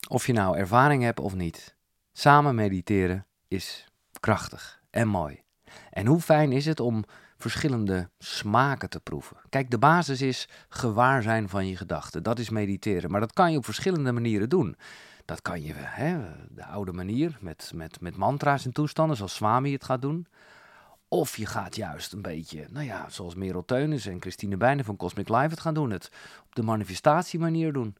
Of je nou ervaring hebt of niet. Samen mediteren is krachtig en mooi. En hoe fijn is het om verschillende smaken te proeven. Kijk, de basis is gewaar zijn van je gedachten. Dat is mediteren. Maar dat kan je op verschillende manieren doen. Dat kan je, de oude manier, met mantra's en toestanden, zoals Swami het gaat doen. Of je gaat juist een beetje, zoals Merel Teunis en Christine Bijnen van Cosmic Life het gaan doen. Het op de manifestatiemanier doen.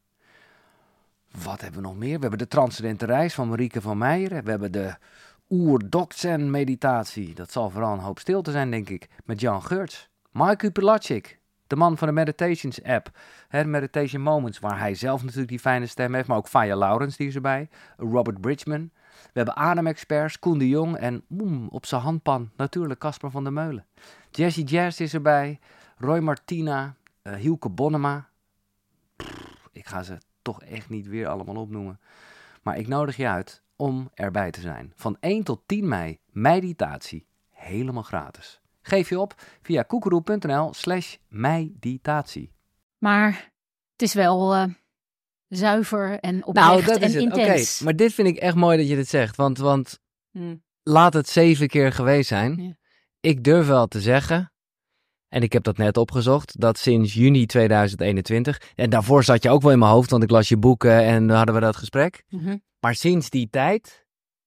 Wat hebben we nog meer? We hebben de Transcendente Reis van Marieke van Meijeren. We hebben de Oer-Dokzen meditatie. Dat zal vooral een hoop stilte zijn, denk ik. Met Jan Geurts. Mike Pilatschik, de man van de Meditations app. Meditation Moments, waar hij zelf natuurlijk die fijne stem heeft. Maar ook Faya Laurens, die is erbij. Robert Bridgman. We hebben ademexperts, Koen de Jong. En op zijn handpan natuurlijk Casper van der Meulen. Jessie Jazz is erbij. Roy Martina. Hielke Bonnema. Ik ga ze toch echt niet weer allemaal opnoemen. Maar ik nodig je uit om erbij te zijn. Van 1 tot 10 mei, meditatie. Helemaal gratis. Geef je op via koekeroe.nl/meditatie. Maar het is wel zuiver en oprecht en intens. Oké, maar dit vind ik echt mooi dat je dit zegt. Want laat het 7 keer geweest zijn. Ja. Ik durf wel te zeggen, en ik heb dat net opgezocht, dat sinds juni 2021... en daarvoor zat je ook wel in mijn hoofd, want ik las je boeken en hadden we dat gesprek. Mm-hmm. Maar sinds die tijd,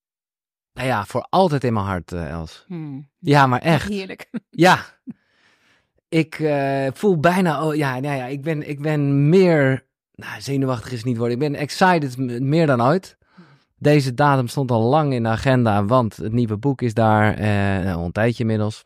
voor altijd in mijn hart, Els. Ja, maar echt. Heerlijk. Ja. Ik voel bijna, ik ben meer, zenuwachtig is het niet worden. Ik ben excited meer dan ooit. Deze datum stond al lang in de agenda, want het nieuwe boek is daar, al een tijdje inmiddels.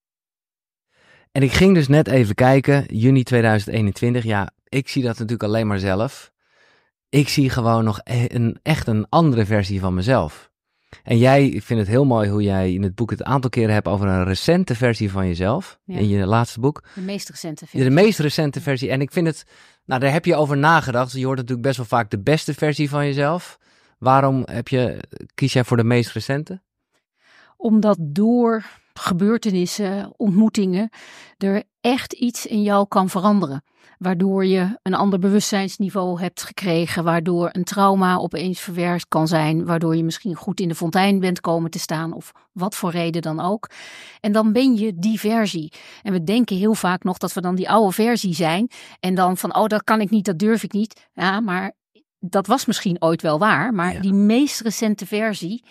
En ik ging dus net even kijken, juni 2021. Ja, ik zie dat natuurlijk alleen maar zelf. Ik zie gewoon nog echt een andere versie van mezelf. En ik vindt het heel mooi hoe jij in het boek het aantal keren hebt over een recente versie van jezelf. Ja. In je laatste boek. De meest recente versie. De meest recente versie. En ik vind het, daar heb je over nagedacht. Je hoort natuurlijk best wel vaak de beste versie van jezelf. Waarom kies jij voor de meest recente? Omdat door gebeurtenissen, ontmoetingen, er echt iets in jou kan veranderen. Waardoor je een ander bewustzijnsniveau hebt gekregen, waardoor een trauma opeens verwerkt kan zijn, waardoor je misschien goed in de fontein bent komen te staan of wat voor reden dan ook. En dan ben je die versie. En we denken heel vaak nog dat we dan die oude versie zijn en dan van, dat kan ik niet, dat durf ik niet. Ja, maar dat was misschien ooit wel waar, maar die meest recente versie,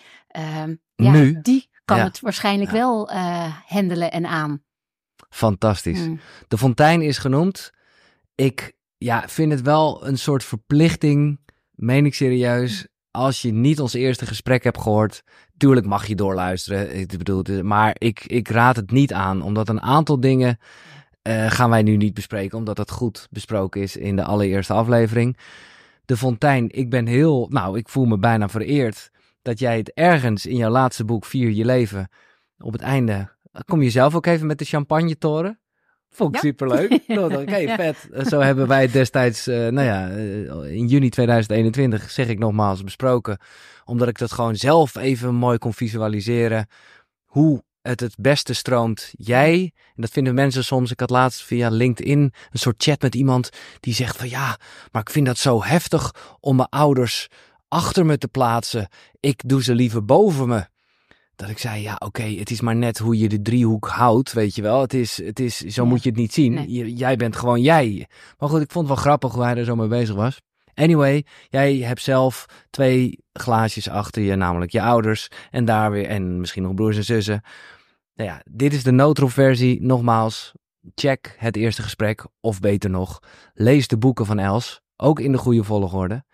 nu? Die kan het waarschijnlijk wel handelen en aan. Fantastisch. De fontein is genoemd. Ik vind het wel een soort verplichting, meen ik serieus, als je niet ons eerste gesprek hebt gehoord. Tuurlijk mag je doorluisteren, ik bedoel, maar ik raad het niet aan, omdat een aantal dingen gaan wij nu niet bespreken, omdat het goed besproken is in de allereerste aflevering. De fontein, ik voel me bijna vereerd dat jij het ergens in jouw laatste boek, Vier je leven, op het einde, kom je zelf ook even met de champagnetoren. Vond ik superleuk. Oké, vet. Zo hebben wij het destijds, in juni 2021, zeg ik nogmaals, besproken. Omdat ik dat gewoon zelf even mooi kon visualiseren. Hoe het beste stroomt. Jij, en dat vinden mensen soms, ik had laatst via LinkedIn een soort chat met iemand die zegt van maar ik vind dat zo heftig om mijn ouders achter me te plaatsen. Ik doe ze liever boven me. Dat ik zei, het is maar net hoe je de driehoek houdt, weet je wel. Het is zo moet je het niet zien. Nee. Jij bent gewoon jij. Maar goed, ik vond het wel grappig hoe hij er zo mee bezig was. Anyway, jij hebt zelf 2 glaasjes achter je, namelijk je ouders. En daar weer, en misschien nog broers en zussen. Dit is de noodroepversie. Nogmaals, check het eerste gesprek. Of beter nog, lees de boeken van Els. Ook in de goede volgorde.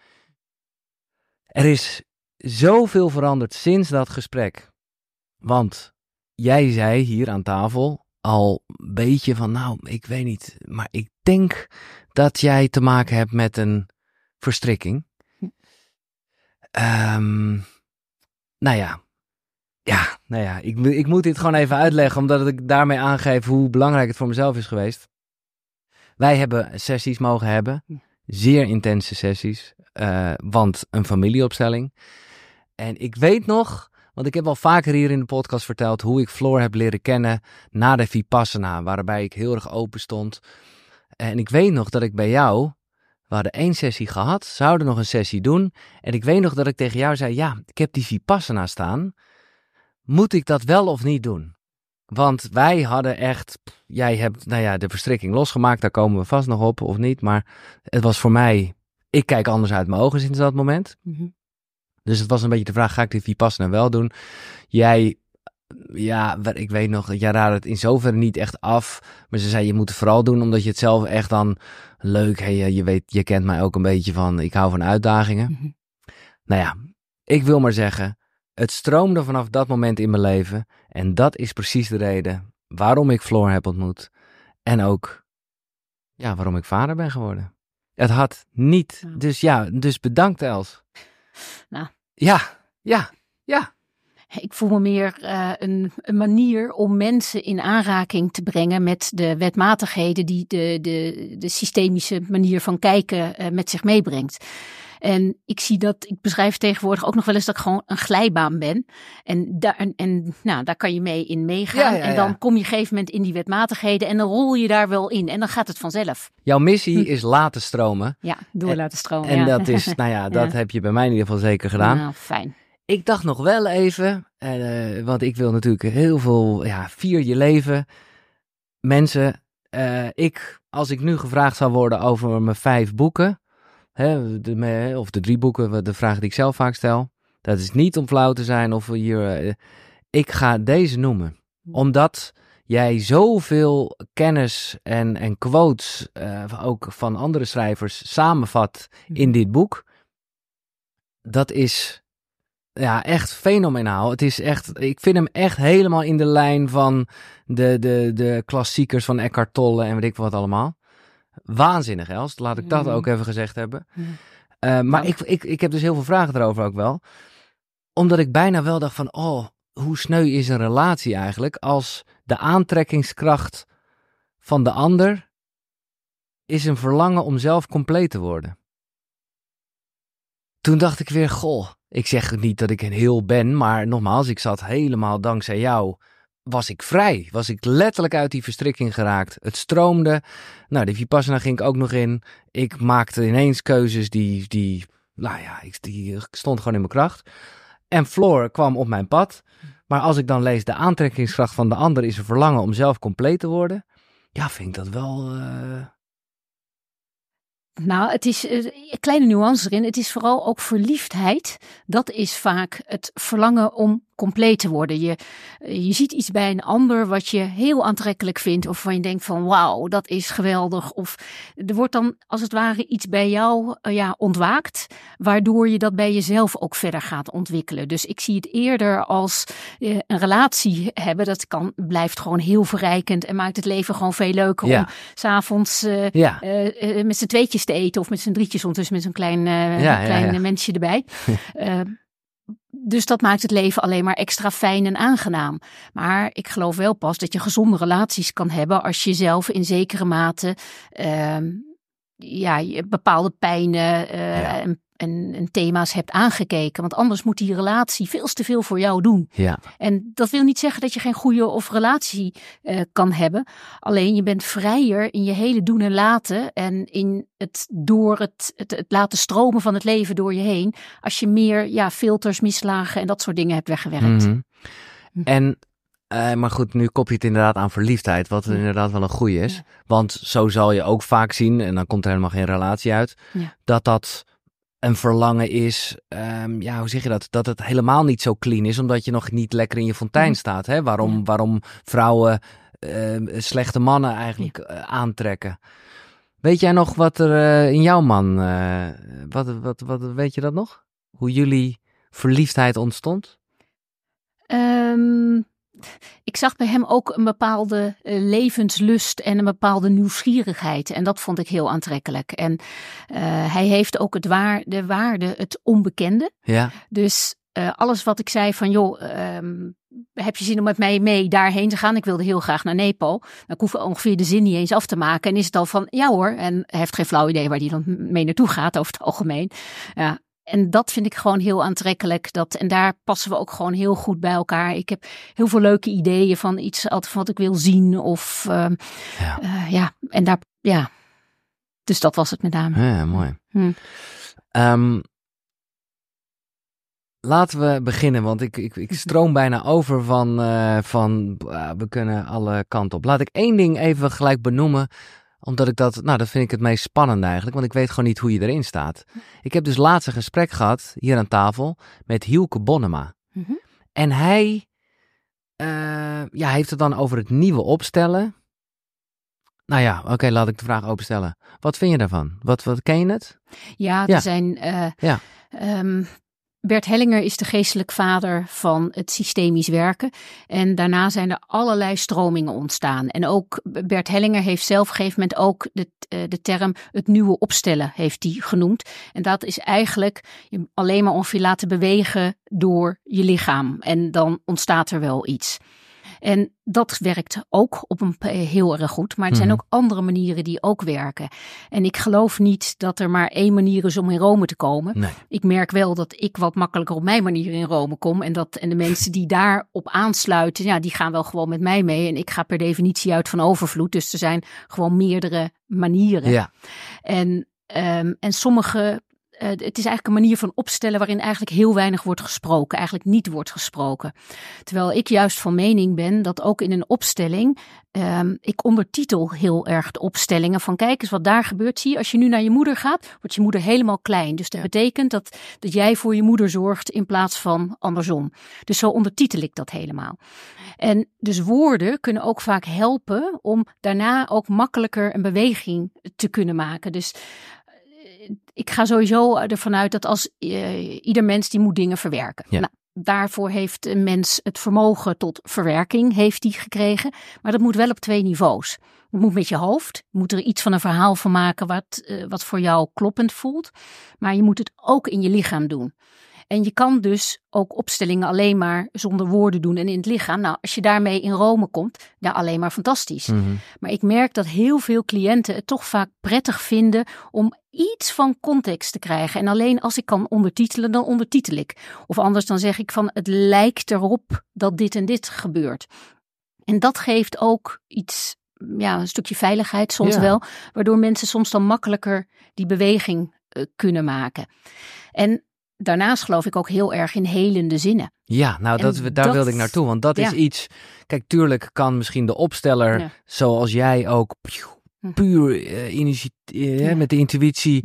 Er is zoveel veranderd sinds dat gesprek. Want jij zei hier aan tafel al een beetje van, ik weet niet, maar ik denk dat jij te maken hebt met een verstrikking. Ik moet dit gewoon even uitleggen, omdat ik daarmee aangeef hoe belangrijk het voor mezelf is geweest. Wij hebben sessies mogen hebben, zeer intense sessies, want een familieopstelling. En ik weet nog, want ik heb al vaker hier in de podcast verteld hoe ik Floor heb leren kennen na de Vipassana, waarbij ik heel erg open stond. En ik weet nog dat ik bij jou We hadden 1 sessie gehad, zouden nog een sessie doen. En ik weet nog dat ik tegen jou zei, ja, ik heb die Vipassana staan. Moet ik dat wel of niet doen? Want wij hadden echt, jij hebt de verstrikking losgemaakt, daar komen we vast nog op of niet. Maar het was voor mij, ik kijk anders uit mijn ogen sinds dat moment. Mm-hmm. Dus het was een beetje de vraag, ga ik die Vipassana wel doen? Jij, ik weet nog, jij raadde het in zoverre niet echt af. Maar ze zei, je moet het vooral doen, omdat je het zelf echt dan leuk, je weet, je kent mij ook een beetje van, ik hou van uitdagingen. Mm-hmm. Nou ja, ik wil maar zeggen, het stroomde vanaf dat moment in mijn leven. En dat is precies de reden waarom ik Floor heb ontmoet. En ook, waarom ik vader ben geworden. Het had niet, dus bedankt Els. Nou. Ja. Ik voel me meer een manier om mensen in aanraking te brengen met de wetmatigheden die de systemische manier van kijken met zich meebrengt. En ik beschrijf tegenwoordig ook nog wel eens dat ik gewoon een glijbaan ben. En daar kan je mee in meegaan. En dan kom je op een gegeven moment in die wetmatigheden en dan rol je daar wel in. En dan gaat het vanzelf. Jouw missie is laten stromen. Ja, laten stromen. En dat is, dat heb je bij mij in ieder geval zeker gedaan. Nou, fijn. Ik dacht nog wel even, want ik wil natuurlijk heel veel, vier je leven. Mensen, als ik nu gevraagd zou worden over mijn 5 boeken, of de 3 boeken, de vraag die ik zelf vaak stel. Dat is niet om flauw te zijn of hier. Ik ga deze noemen. Omdat jij zoveel kennis en quotes ook van andere schrijvers samenvat in dit boek. Dat is echt fenomenaal. Het is echt, ik vind hem echt helemaal in de lijn van de klassiekers van Eckhart Tolle en weet ik wat allemaal. Waanzinnig, Els. Laat ik dat ook even gezegd hebben. Maar ik heb dus heel veel vragen erover ook wel. Omdat ik bijna wel dacht van, hoe sneu is een relatie eigenlijk als de aantrekkingskracht van de ander is een verlangen om zelf compleet te worden. Toen dacht ik weer, ik zeg niet dat ik een heel ben, maar nogmaals, ik zat helemaal dankzij jou. Was ik vrij? Was ik letterlijk uit die verstrikking geraakt? Het stroomde. Nou, de Vipassana ging ik ook nog in. Ik maakte ineens keuzes die stond gewoon in mijn kracht. En Floor kwam op mijn pad. Maar als ik dan lees, de aantrekkingskracht van de ander is een verlangen om zelf compleet te worden. Ja, vind ik dat wel... Nou, het is een kleine nuance erin. Het is vooral ook verliefdheid. Dat is vaak het verlangen om compleet te worden. Je ziet iets bij een ander wat je heel aantrekkelijk vindt. Of van je denkt van wauw, dat is geweldig. Of er wordt dan als het ware iets bij jou ontwaakt. Waardoor je dat bij jezelf ook verder gaat ontwikkelen. Dus ik zie het eerder als een relatie hebben. Dat blijft gewoon heel verrijkend. En maakt het leven gewoon veel leuker om 's avonds met z'n tweetjes te eten. Of met z'n drietjes ondertussen met zo'n klein mensje erbij. Dus dat maakt het leven alleen maar extra fijn en aangenaam. Maar ik geloof wel pas dat je gezonde relaties kan hebben als je zelf in zekere mate bepaalde pijnen en thema's hebt aangekeken. Want anders moet die relatie veel te veel voor jou doen. Ja. En dat wil niet zeggen dat je geen goede of relatie kan hebben. Alleen je bent vrijer in je hele doen en laten. En in het laten stromen van het leven door je heen. Als je meer filters, misslagen en dat soort dingen hebt weggewerkt. Mm-hmm. En maar goed, nu kop je het inderdaad aan verliefdheid, wat inderdaad wel een goeie is. Ja. Want zo zal je ook vaak zien, en dan komt er helemaal geen relatie uit, dat een verlangen is, hoe zeg je dat? Dat het helemaal niet zo clean is, omdat je nog niet lekker in je fontein staat. Hè? Waarom vrouwen slechte mannen eigenlijk aantrekken. Weet jij nog wat er in jouw man, wat weet je dat nog? Hoe jullie verliefdheid ontstond? Ik zag bij hem ook een bepaalde levenslust en een bepaalde nieuwsgierigheid. En dat vond ik heel aantrekkelijk. En hij heeft ook de waarde, het onbekende. Ja. Dus alles wat ik zei van heb je zin om met mij mee daarheen te gaan? Ik wilde heel graag naar Nepal. Dan hoef ik ongeveer de zin niet eens af te maken. En is het al van, ja hoor. En hij heeft geen flauw idee waar hij dan mee naartoe gaat over het algemeen. Ja. En dat vind ik gewoon heel aantrekkelijk. En daar passen we ook gewoon heel goed bij elkaar. Ik heb heel veel leuke ideeën van iets wat ik wil zien. En daar, Dus dat was het met name. Ja, mooi. Laten we beginnen, want ik stroom bijna over van we kunnen alle kanten op. Laat ik één ding even gelijk benoemen, omdat ik dat vind ik het meest spannende eigenlijk, want ik weet gewoon niet hoe je erin staat. Ik heb dus laatst een gesprek gehad, hier aan tafel, met Hielke Bonnema. Mm-hmm. En hij heeft het dan over het nieuwe opstellen. Nou ja, oké, laat ik de vraag openstellen. Wat vind je daarvan? Wat ken je het? Ja, er zijn... Bert Hellinger is de geestelijk vader van het systemisch werken. En daarna zijn er allerlei stromingen ontstaan. En ook Bert Hellinger heeft zelf op een gegeven moment ook de term het nieuwe opstellen heeft hij genoemd. En dat is eigenlijk je alleen maar ongeveer laten bewegen door je lichaam. En dan ontstaat er wel iets. En dat werkt ook op een heel erg goed. Maar er zijn ook andere manieren die ook werken. En ik geloof niet dat er maar één manier is om in Rome te komen. Nee. Ik merk wel dat ik wat makkelijker op mijn manier in Rome kom. En de mensen die daarop aansluiten, ja, die gaan wel gewoon met mij mee. En ik ga per definitie uit van overvloed. Dus er zijn gewoon meerdere manieren. Ja. En sommige... het is eigenlijk een manier van opstellen waarin eigenlijk heel weinig wordt gesproken. Eigenlijk niet wordt gesproken. Terwijl ik juist van mening ben dat ook in een opstelling... ik ondertitel heel erg de opstellingen van kijk eens wat daar gebeurt. Zie je, als je nu naar je moeder gaat, wordt je moeder helemaal klein. Dus dat betekent dat jij voor je moeder zorgt in plaats van andersom. Dus zo ondertitel ik dat helemaal. En dus woorden kunnen ook vaak helpen om daarna ook makkelijker een beweging te kunnen maken. Dus... ik ga sowieso ervan uit dat als ieder mens die moet dingen verwerken. Ja. Nou, daarvoor heeft een mens het vermogen tot verwerking, heeft die gekregen. Maar dat moet wel op 2 niveaus. Het moet met je hoofd. Je moet er iets van een verhaal van maken wat voor jou kloppend voelt. Maar je moet het ook in je lichaam doen. En je kan dus ook opstellingen alleen maar zonder woorden doen en in het lichaam. Nou, als je daarmee in Rome komt, ja, alleen maar fantastisch. Mm-hmm. Maar ik merk dat heel veel cliënten het toch vaak prettig vinden om iets van context te krijgen. En alleen als ik kan ondertitelen, dan ondertitel ik. Of anders dan zeg ik van het lijkt erop dat dit en dit gebeurt. En dat geeft ook iets, ja, een stukje veiligheid soms wel. Waardoor mensen soms dan makkelijker die beweging kunnen maken. En daarnaast geloof ik ook heel erg in helende zinnen. Ja, nou daar wilde ik naartoe. Want dat is iets... Kijk, tuurlijk kan misschien de opsteller, zoals jij ook, puur met de intuïtie...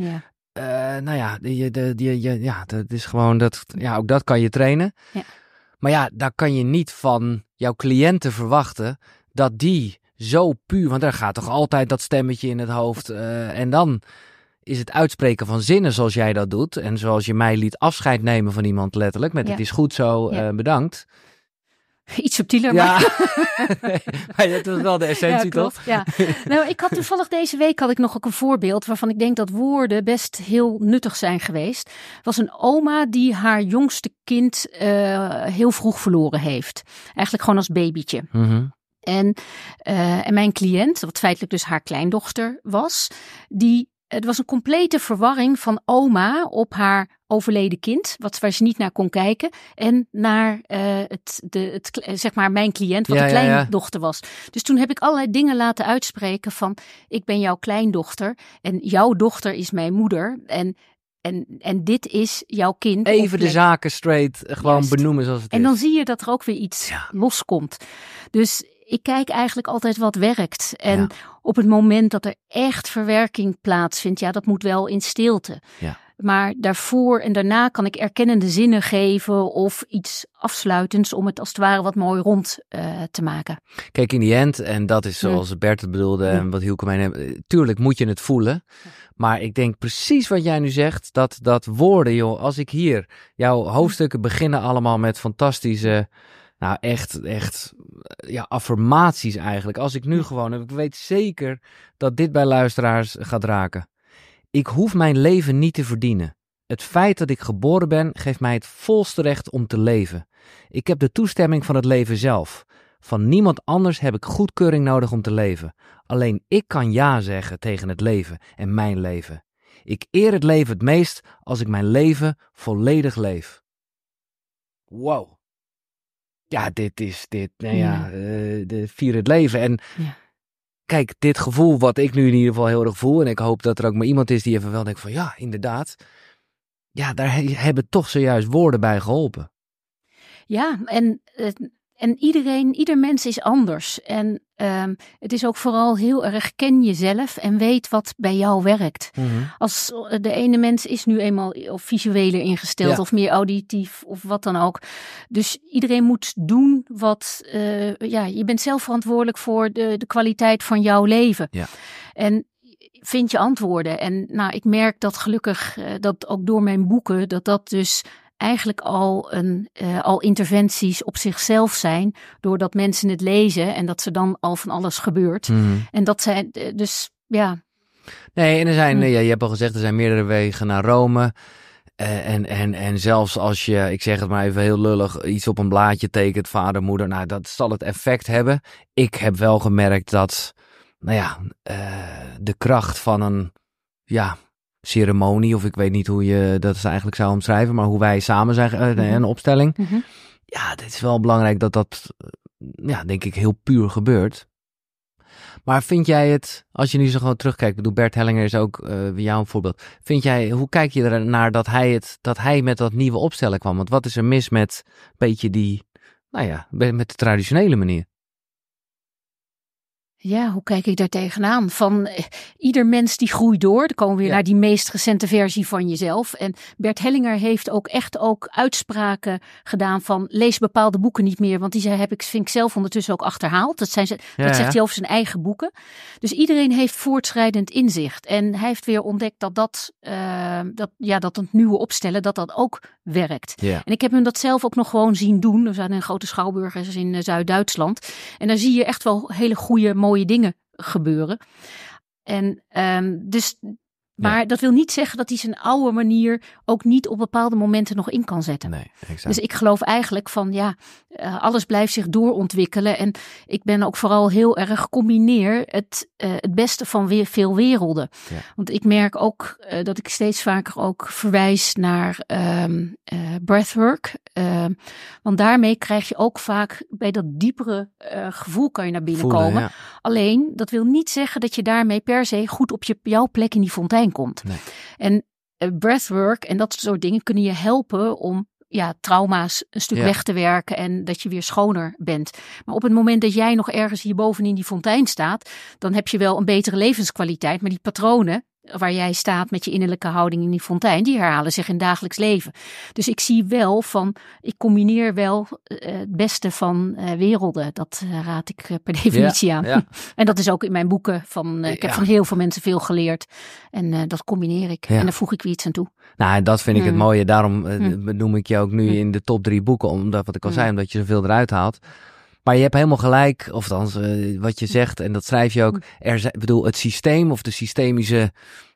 dat is gewoon... ook dat kan je trainen. Ja. Maar ja, daar kan je niet van jouw cliënten verwachten dat die zo puur... Want daar gaat toch altijd dat stemmetje in het hoofd. En dan... is het uitspreken van zinnen zoals jij dat doet. En zoals je mij liet afscheid nemen van iemand letterlijk. Met het is goed zo, bedankt. Iets subtieler, maar... maar dat was wel de essentie, toch? Ja. Nou, ik had toevallig deze week nog ook een voorbeeld... waarvan ik denk dat woorden best heel nuttig zijn geweest. Het was een oma die haar jongste kind heel vroeg verloren heeft. Eigenlijk gewoon als babytje. Mm-hmm. En mijn cliënt, wat feitelijk dus haar kleindochter was... Het was een complete verwarring van oma op haar overleden kind, waar ze niet naar kon kijken, en naar zeg maar mijn cliënt, wat de kleindochter was. Dus toen heb ik allerlei dingen laten uitspreken van, ik ben jouw kleindochter en jouw dochter is mijn moeder en dit is jouw kind. Even de zaken straight gewoon benoemen zoals het is. En dan zie je dat er ook weer iets loskomt. Dus ik kijk eigenlijk altijd wat werkt. En op het moment dat er echt verwerking plaatsvindt, dat moet wel in stilte. Ja. Maar daarvoor en daarna kan ik erkennende zinnen geven of iets afsluitends om het als het ware wat mooi rond te maken. Kijk, in die end, en dat is zoals Bert het bedoelde en wat Hielke mij neemt, tuurlijk moet je het voelen. Maar ik denk precies wat jij nu zegt, dat woorden, joh, als ik hier, jouw hoofdstukken beginnen allemaal met fantastische... Nou, echt, affirmaties eigenlijk. Als ik nu gewoon, ik weet zeker dat dit bij luisteraars gaat raken. Ik hoef mijn leven niet te verdienen. Het feit dat ik geboren ben, geeft mij het volste recht om te leven. Ik heb de toestemming van het leven zelf. Van niemand anders heb ik goedkeuring nodig om te leven. Alleen ik kan ja zeggen tegen het leven en mijn leven. Ik eer het leven het meest als ik mijn leven volledig leef. Wow. Ja, vier het leven. En kijk, dit gevoel wat ik nu in ieder geval heel erg voel, en ik hoop dat er ook maar iemand is die even wel denkt van ja, inderdaad. Ja, daar hebben toch zojuist woorden bij geholpen. Ja, en ieder mens is anders. En het is ook vooral heel erg ken jezelf en weet wat bij jou werkt. Mm-hmm. Als de ene mens is nu eenmaal of visueler ingesteld of meer auditief of wat dan ook. Dus iedereen moet doen wat, je bent zelf verantwoordelijk voor de kwaliteit van jouw leven. Ja. En vind je antwoorden. En nou, ik merk dat gelukkig, dat ook door mijn boeken, dat dus eigenlijk al interventies op zichzelf zijn, doordat mensen het lezen en dat ze dan al van alles gebeurt. Mm-hmm. En dat zijn dus, ja. Nee, en er zijn, je hebt al gezegd, er zijn meerdere wegen naar Rome. En zelfs als je, ik zeg het maar even heel lullig, iets op een blaadje tekent, vader, moeder, nou, dat zal het effect hebben. Ik heb wel gemerkt dat, de kracht van een, ceremonie, of ik weet niet hoe je dat eigenlijk zou omschrijven, maar hoe wij samen zijn, een opstelling. Mm-hmm. Ja, het is wel belangrijk dat denk ik heel puur gebeurt. Maar vind jij het, als je nu zo gewoon terugkijkt, ik bedoel, Bert Hellinger is ook jou een voorbeeld. Hoe kijk je er naar dat hij met dat nieuwe opstellen kwam? Want wat is er mis met een beetje met de traditionele manier? Ja, hoe kijk ik daar tegenaan? Van ieder mens die groeit door. Dan komen we weer naar die meest recente versie van jezelf. En Bert Hellinger heeft ook echt uitspraken gedaan van lees bepaalde boeken niet meer. Want die vind ik zelf ondertussen ook achterhaald. Dat zegt hij over zijn eigen boeken. Dus iedereen heeft voortschrijdend inzicht. En hij heeft weer ontdekt dat het nieuwe opstellen, dat ook werkt. Ja. En ik heb hem dat zelf ook nog gewoon zien doen. Er zijn een grote schouwburg in Zuid-Duitsland. En daar zie je echt wel hele goede, mooie dingen gebeuren. En maar dat wil niet zeggen dat hij zijn oude manier ook niet op bepaalde momenten nog in kan zetten. Nee, exact. Dus ik geloof eigenlijk van alles blijft zich doorontwikkelen. En ik ben ook vooral heel erg combineer het beste van weer veel werelden. Ja. Want ik merk ook dat ik steeds vaker ook verwijs naar breathwork. Want daarmee krijg je ook vaak bij dat diepere gevoel kan je naar binnen komen. Ja. Alleen, dat wil niet zeggen dat je daarmee per se goed op jouw plek in die fontein komt. Nee. En breathwork en dat soort dingen kunnen je helpen om trauma's een stuk weg te werken en dat je weer schoner bent. Maar op het moment dat jij nog ergens hierboven in die fontein staat, dan heb je wel een betere levenskwaliteit, maar die patronen waar jij staat met je innerlijke houding in die fontein, die herhalen zich in het dagelijks leven. Dus ik zie wel ik combineer wel het beste van werelden. Dat raad ik per definitie aan. Ja. En dat is ook in mijn boeken. Ik heb van heel veel mensen veel geleerd. En dat combineer ik. Ja. En daar voeg ik weer iets aan toe. Nou, dat vind ik het mooie. Daarom noem ik je ook nu in de top 3 boeken. Omdat, wat ik al zei, omdat je zoveel eruit haalt. Maar je hebt helemaal gelijk, of althans wat je zegt, en dat schrijf je ook. Het systeem of de systemische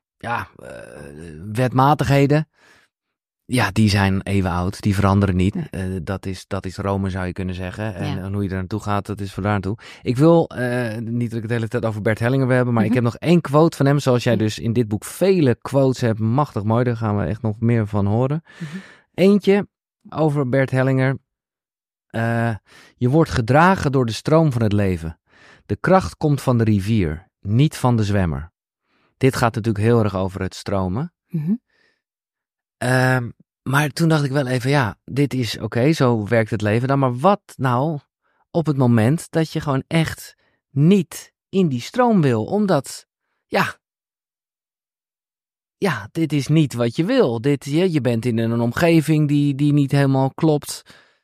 wetmatigheden, die zijn even oud, die veranderen niet. Dat is Rome, zou je kunnen zeggen. En hoe je er naartoe gaat, dat is voor daar naartoe. Ik wil, niet dat ik het de hele tijd over Bert Hellinger wil hebben, maar ik heb nog 1 quote van hem, zoals jij dus in dit boek vele quotes hebt. Machtig mooi, daar gaan we echt nog meer van horen. Eentje over Bert Hellinger. Je wordt gedragen door de stroom van het leven. De kracht komt van de rivier, niet van de zwemmer. Dit gaat natuurlijk heel erg over het stromen. Mm-hmm. Maar toen dacht ik wel even, dit is oké, zo werkt het leven dan. Maar wat nou op het moment dat je gewoon echt niet in die stroom wil? Omdat, dit is niet wat je wil. Je bent in een omgeving die niet helemaal klopt.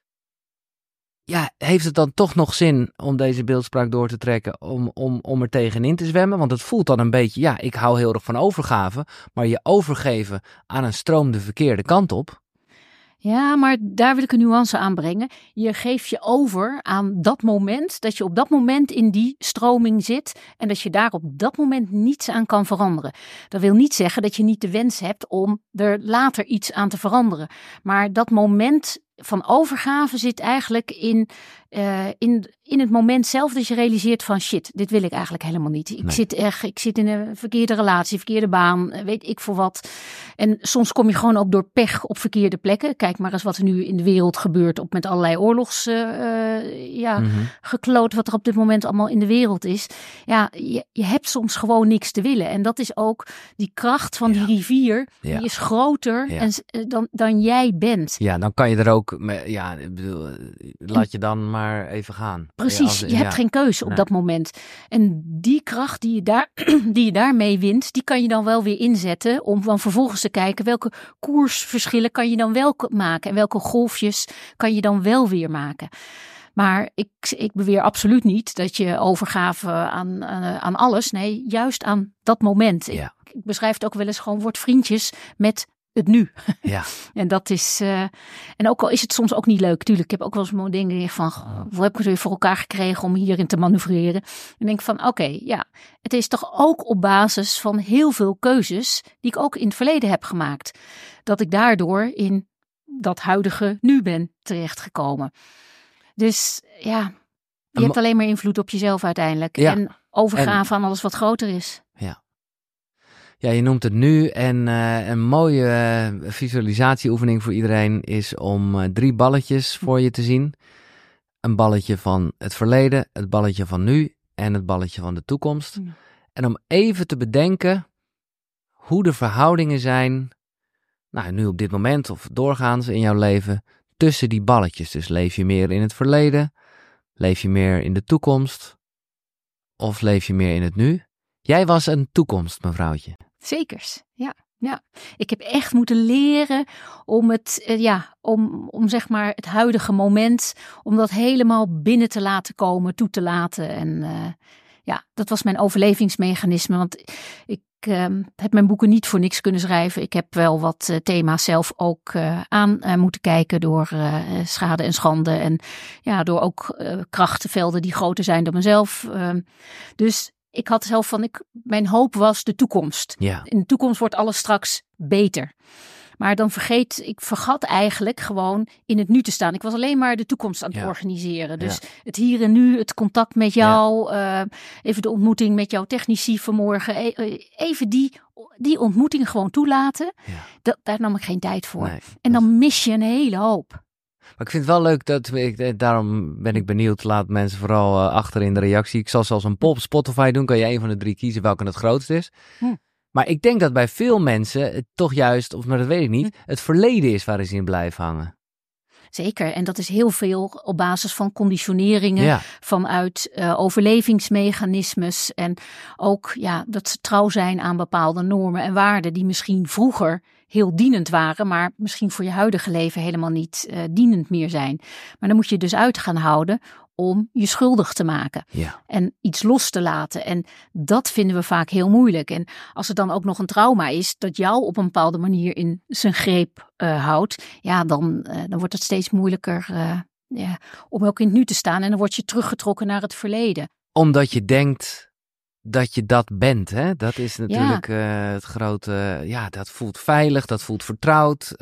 Heeft het dan toch nog zin om deze beeldspraak door te trekken, om er tegenin te zwemmen? Want het voelt dan een beetje, ik hou heel erg van overgave, maar je overgeven aan een stroom de verkeerde kant op. Ja, maar daar wil ik een nuance aan brengen. Je geeft je over aan dat moment, dat je op dat moment in die stroming zit en dat je daar op dat moment niets aan kan veranderen. Dat wil niet zeggen dat je niet de wens hebt om er later iets aan te veranderen. Maar dat moment van overgave zit eigenlijk in het moment zelf dat je realiseert van shit, dit wil ik eigenlijk helemaal niet. Ik zit in een verkeerde relatie, verkeerde baan, weet ik veel wat. En soms kom je gewoon ook door pech op verkeerde plekken. Kijk maar eens wat er nu in de wereld gebeurt met allerlei gekloot wat er op dit moment allemaal in de wereld is. Ja, je hebt soms gewoon niks te willen. En dat is ook die kracht van die rivier, die is groter dan jij bent. Ja, dan kan je er ook, ik bedoel, laat je dan maar even gaan. Precies, je hebt geen keuze op dat moment. En die kracht die je daarmee wint, die kan je dan wel weer inzetten om dan vervolgens te kijken welke koersverschillen kan je dan wel maken en welke golfjes kan je dan wel weer maken. Maar ik beweer absoluut niet dat je overgave aan alles, nee, juist aan dat moment. Ja. Ik beschrijf het ook wel eens gewoon, word vriendjes met het nu. Ja. En dat is, en ook al is het soms ook niet leuk, tuurlijk. Ik heb ook wel eens dingen van, hoe heb ik het weer voor elkaar gekregen om hierin te manoeuvreren? En denk van, oké, het is toch ook op basis van heel veel keuzes die ik ook in het verleden heb gemaakt, dat ik daardoor in dat huidige nu ben terechtgekomen. Dus je hebt alleen maar invloed op jezelf uiteindelijk. Ja. En overgave aan alles wat groter is. Ja. Ja, je noemt het nu en een mooie visualisatieoefening voor iedereen is om 3 balletjes voor je te zien. Een balletje van het verleden, het balletje van nu en het balletje van de toekomst. En om even te bedenken hoe de verhoudingen zijn, nu op dit moment of doorgaans in jouw leven, tussen die balletjes. Dus leef je meer in het verleden, leef je meer in de toekomst of leef je meer in het nu? Jij was een toekomst, mevrouwtje. Zekers, ja. Ik heb echt moeten leren om om zeg maar het huidige moment, om dat helemaal binnen te laten komen, toe te laten. En dat was mijn overlevingsmechanisme, want ik heb mijn boeken niet voor niks kunnen schrijven. Ik heb wel wat thema's zelf ook aan moeten kijken door schade en schande en door ook krachtenvelden die groter zijn dan mezelf. Dus ik had zelf mijn hoop was de toekomst. Ja. In de toekomst wordt alles straks beter. Maar dan vergat eigenlijk gewoon in het nu te staan. Ik was alleen maar de toekomst aan het organiseren. Dus het hier en nu, het contact met jou, even de ontmoeting met jouw technici vanmorgen. Even die ontmoeting gewoon toelaten. Ja. Daar nam ik geen tijd voor. Nee, en dan mis je een hele hoop. Maar ik vind het wel leuk daarom ben ik benieuwd, laat mensen vooral achter in de reactie. Ik zal zelfs een poll op Spotify doen, kan je een van de 3 kiezen welke het grootste is. Maar ik denk dat bij veel mensen het toch juist, maar dat weet ik niet, het verleden is waar ze in blijven hangen. Zeker, en dat is heel veel op basis van conditioneringen, vanuit overlevingsmechanismes en ook dat ze trouw zijn aan bepaalde normen en waarden die misschien vroeger heel dienend waren, maar misschien voor je huidige leven helemaal niet dienend meer zijn. Maar dan moet je dus uit gaan houden om je schuldig te maken en iets los te laten. En dat vinden we vaak heel moeilijk. En als er dan ook nog een trauma is dat jou op een bepaalde manier in zijn greep houdt, dan wordt het steeds moeilijker om ook in het nu te staan. En dan word je teruggetrokken naar het verleden. Omdat je denkt dat je dat bent, hè? Dat is natuurlijk het grote, dat voelt veilig, dat voelt vertrouwd.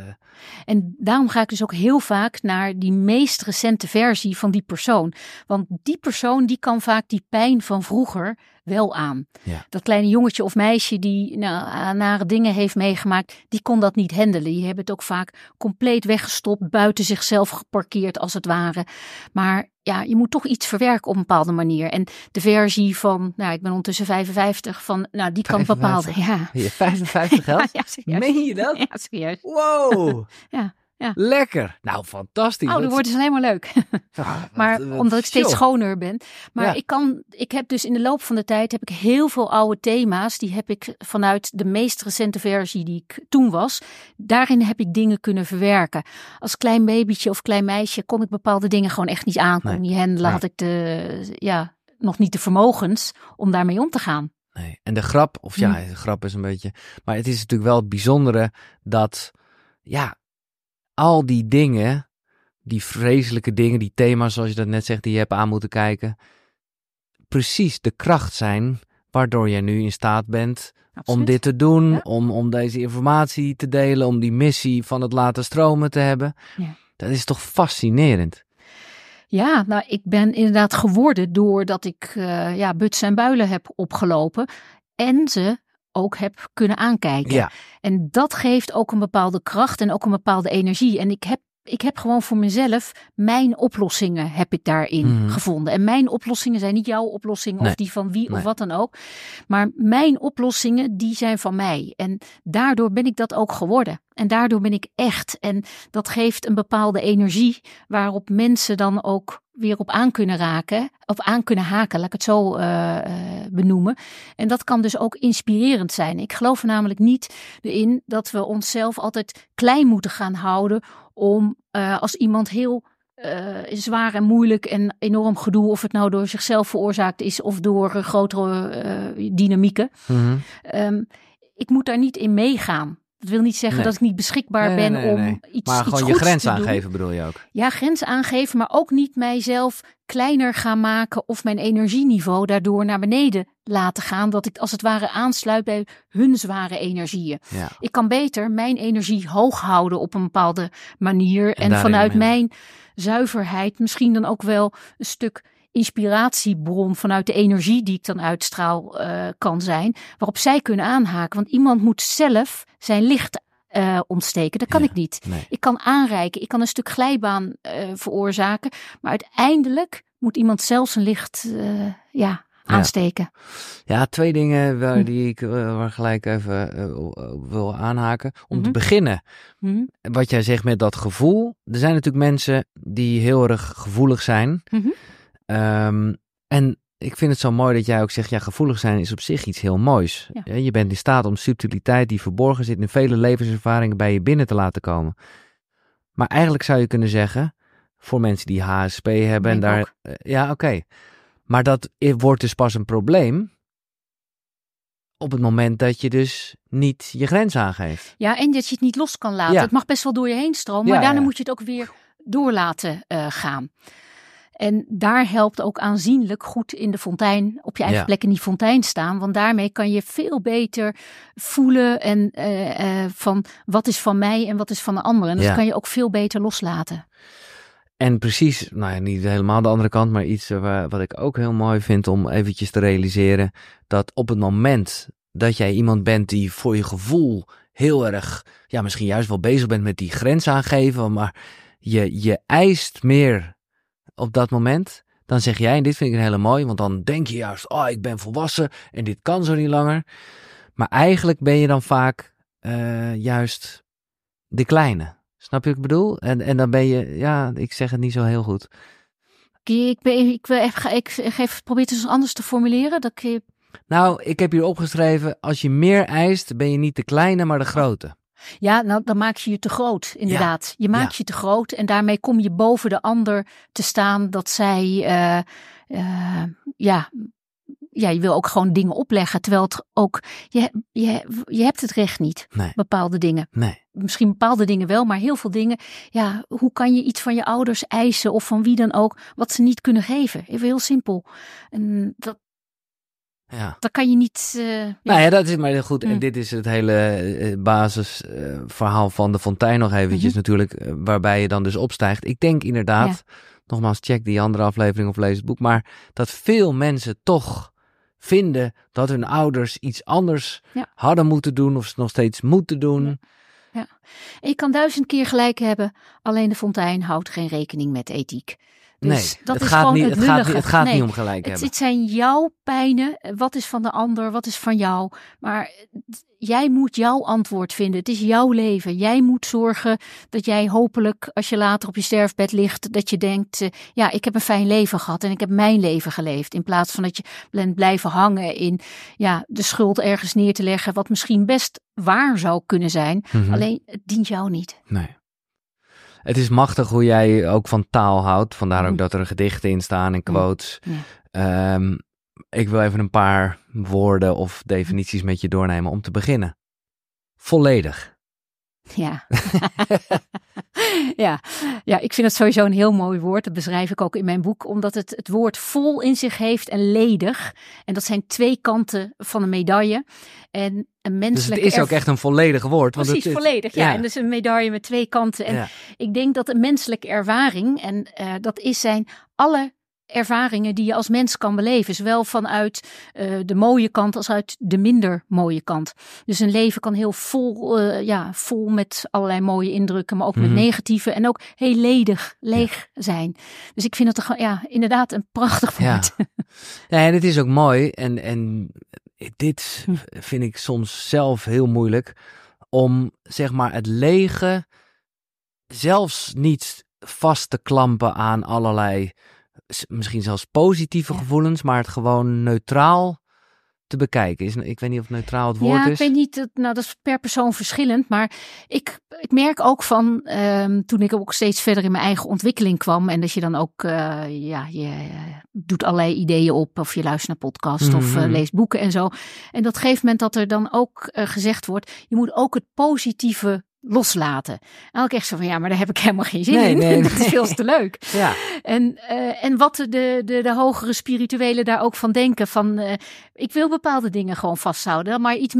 En daarom ga ik dus ook heel vaak naar die meest recente versie van die persoon. Want die persoon die kan vaak die pijn van vroeger wel aan. Ja. Dat kleine jongetje of meisje die nare dingen heeft meegemaakt, die kon dat niet handelen. Die hebben het ook vaak compleet weggestopt, buiten zichzelf geparkeerd als het ware. Maar je moet toch iets verwerken op een bepaalde manier. En de versie van, ik ben ondertussen 55, die kan bepaalde. Ja. Je 55 al? Ja, serieus. Meen je dat? Ja, serieus. Wow. Ja. Lekker. Nou, fantastisch. Dan wordt het helemaal leuk. Maar omdat ik steeds schoner ben. Maar ik heb dus in de loop van de tijd heel veel oude thema's. Die heb ik vanuit de meest recente versie die ik toen was. Daarin heb ik dingen kunnen verwerken. Als klein babytje of klein meisje kon ik bepaalde dingen gewoon echt niet aan. Kon niet handelen. Had ik nog niet de vermogens om daarmee om te gaan. Nee. En de grap, de grap is een beetje. Maar het is natuurlijk wel het bijzondere dat al die dingen, die vreselijke dingen, die thema's zoals je dat net zegt, die je hebt aan moeten kijken, precies de kracht zijn waardoor jij nu in staat bent om dit te doen, om deze informatie te delen, om die missie van het laten stromen te hebben. Ja. Dat is toch fascinerend? Ja, nou, ik ben inderdaad geworden doordat ik butsen en builen heb opgelopen en ze ook heb kunnen aankijken. Ja. En dat geeft ook een bepaalde kracht en ook een bepaalde energie. En ik heb gewoon voor mezelf mijn oplossingen heb ik daarin gevonden. En mijn oplossingen zijn niet jouw oplossingen of die van wie of wat dan ook. Maar mijn oplossingen die zijn van mij. En daardoor ben ik dat ook geworden. En daardoor ben ik echt. En dat geeft een bepaalde energie waarop mensen dan ook weer op aan kunnen raken. Of aan kunnen haken, laat ik het zo benoemen. En dat kan dus ook inspirerend zijn. Ik geloof er namelijk niet in dat we onszelf altijd klein moeten gaan houden om als iemand heel zwaar en moeilijk en enorm gedoe, of het nou door zichzelf veroorzaakt is of door grotere dynamieken. Ik moet daar niet in meegaan. Dat wil niet zeggen dat ik niet beschikbaar ben om iets maar gewoon iets je goeds grens te doen. aangeven bedoel je ook? Ja, grens aangeven, maar ook niet mijzelf kleiner gaan maken of mijn energieniveau daardoor naar beneden laten gaan. Dat ik als het ware aansluit bij hun zware energieën. Ja. Ik kan beter mijn energie hoog houden op een bepaalde manier. En vanuit mijn zuiverheid misschien dan ook wel een stuk inspiratiebron vanuit de energie die ik dan uitstraal kan zijn. Waarop zij kunnen aanhaken. Want iemand moet zelf zijn licht ontsteken. Dat kan ik niet. Nee. Ik kan aanreiken. Ik kan een stuk glijbaan veroorzaken. Maar uiteindelijk moet iemand zelf zijn licht aansteken. Ja, 2 dingen die ik gelijk even wil aanhaken. Om te beginnen, wat jij zegt met dat gevoel. Er zijn natuurlijk mensen die heel erg gevoelig zijn. En ik vind het zo mooi dat jij ook zegt, ja, gevoelig zijn is op zich iets heel moois. Ja. Je bent in staat om subtiliteit die verborgen zit in vele levenservaringen bij je binnen te laten komen. Maar eigenlijk zou je kunnen zeggen, voor mensen die HSP hebben en daar... Oké. Maar dat wordt dus pas een probleem op het moment dat je dus niet je grens aangeeft. Ja, en dat je het niet los kan laten. Ja. Het mag best wel door je heen stromen, maar daarna moet je het ook weer door laten gaan. En daar helpt ook aanzienlijk goed in de fontein, op je eigen plek in die fontein staan. Want daarmee kan je veel beter voelen en van wat is van mij en wat is van de ander. En dat kan je ook veel beter loslaten. En precies, niet helemaal de andere kant, maar iets wat ik ook heel mooi vind om eventjes te realiseren. Dat op het moment dat jij iemand bent die voor je gevoel heel erg, misschien juist wel bezig bent met die grens aangeven. Maar je eist meer op dat moment, dan zeg jij, en dit vind ik een hele mooie, want dan denk je juist, ik ben volwassen en dit kan zo niet langer. Maar eigenlijk ben je dan vaak juist de kleine. Snap je wat ik bedoel? En dan ben je, ik zeg het niet zo heel goed. Ik probeer het eens anders te formuleren. Ik heb hier opgeschreven, als je meer eist, ben je niet de kleine, maar de grote. Ja, dan maak je je te groot, inderdaad. Je maakt je te groot en daarmee kom je boven de ander te staan dat zij, je wil ook gewoon dingen opleggen. Terwijl het ook, je hebt het recht niet, bepaalde dingen. Nee. Misschien bepaalde dingen wel, maar heel veel dingen. Ja, hoe kan je iets van je ouders eisen of van wie dan ook, wat ze niet kunnen geven? Even heel simpel. En dat kan je niet... dat is maar heel goed. En dit is het hele basisverhaal van de fontein nog eventjes natuurlijk, waarbij je dan dus opstijgt. Ik denk inderdaad, nogmaals, check die andere aflevering of lees het boek, maar dat veel mensen toch vinden dat hun ouders iets anders hadden moeten doen of ze nog steeds moeten doen. Ja. En je kan 1000 keer gelijk hebben, alleen de fontein houdt geen rekening met ethiek. Dus dat is gewoon het lullige. Het gaat niet om gelijk hebben. Het zijn jouw pijnen. Wat is van de ander? Wat is van jou? Maar jij moet jouw antwoord vinden. Het is jouw leven. Jij moet zorgen dat jij hopelijk, als je later op je sterfbed ligt, dat je denkt, ik heb een fijn leven gehad en ik heb mijn leven geleefd. In plaats van dat je bent blijven hangen in de schuld ergens neer te leggen, wat misschien best waar zou kunnen zijn. Alleen, het dient jou niet. Nee. Het is machtig hoe jij ook van taal houdt. Vandaar ook dat er gedichten in staan en quotes. Ja. Ik wil even een paar woorden of definities met je doornemen om te beginnen. Volledig. Ja. Ja, ik vind het sowieso een heel mooi woord. Dat beschrijf ik ook in mijn boek, omdat het woord vol in zich heeft en ledig. En dat zijn 2 kanten van een medaille. En een menselijk dus het is ook echt een volledig woord. Want precies, volledig. Ja, en dus een medaille met 2 kanten. En ik denk dat een menselijke ervaring, en dat zijn alle ervaringen die je als mens kan beleven. Zowel vanuit de mooie kant als uit de minder mooie kant. Dus een leven kan heel vol met allerlei mooie indrukken, maar ook met negatieve en ook heel leeg zijn. Dus ik vind het inderdaad een prachtig woord. Ja, en het is ook mooi en dit vind ik soms zelf heel moeilijk om zeg maar het lege zelfs niet vast te klampen aan allerlei misschien zelfs positieve gevoelens, maar het gewoon neutraal te bekijken. Ik weet niet of neutraal het woord is. Ja, ik weet niet. Dat is per persoon verschillend. Maar ik merk ook van toen ik ook steeds verder in mijn eigen ontwikkeling kwam. En dat je dan ook, je doet allerlei ideeën op. Of je luistert naar podcast of leest boeken en zo. En dat geeft moment dat er dan ook gezegd wordt, je moet ook het positieve loslaten. En ook echt zo van, maar daar heb ik helemaal geen zin in. Nee. Dat is veel te leuk. Ja. En wat de hogere spirituelen daar ook van denken. Van, ik wil bepaalde dingen gewoon vasthouden. Maar iets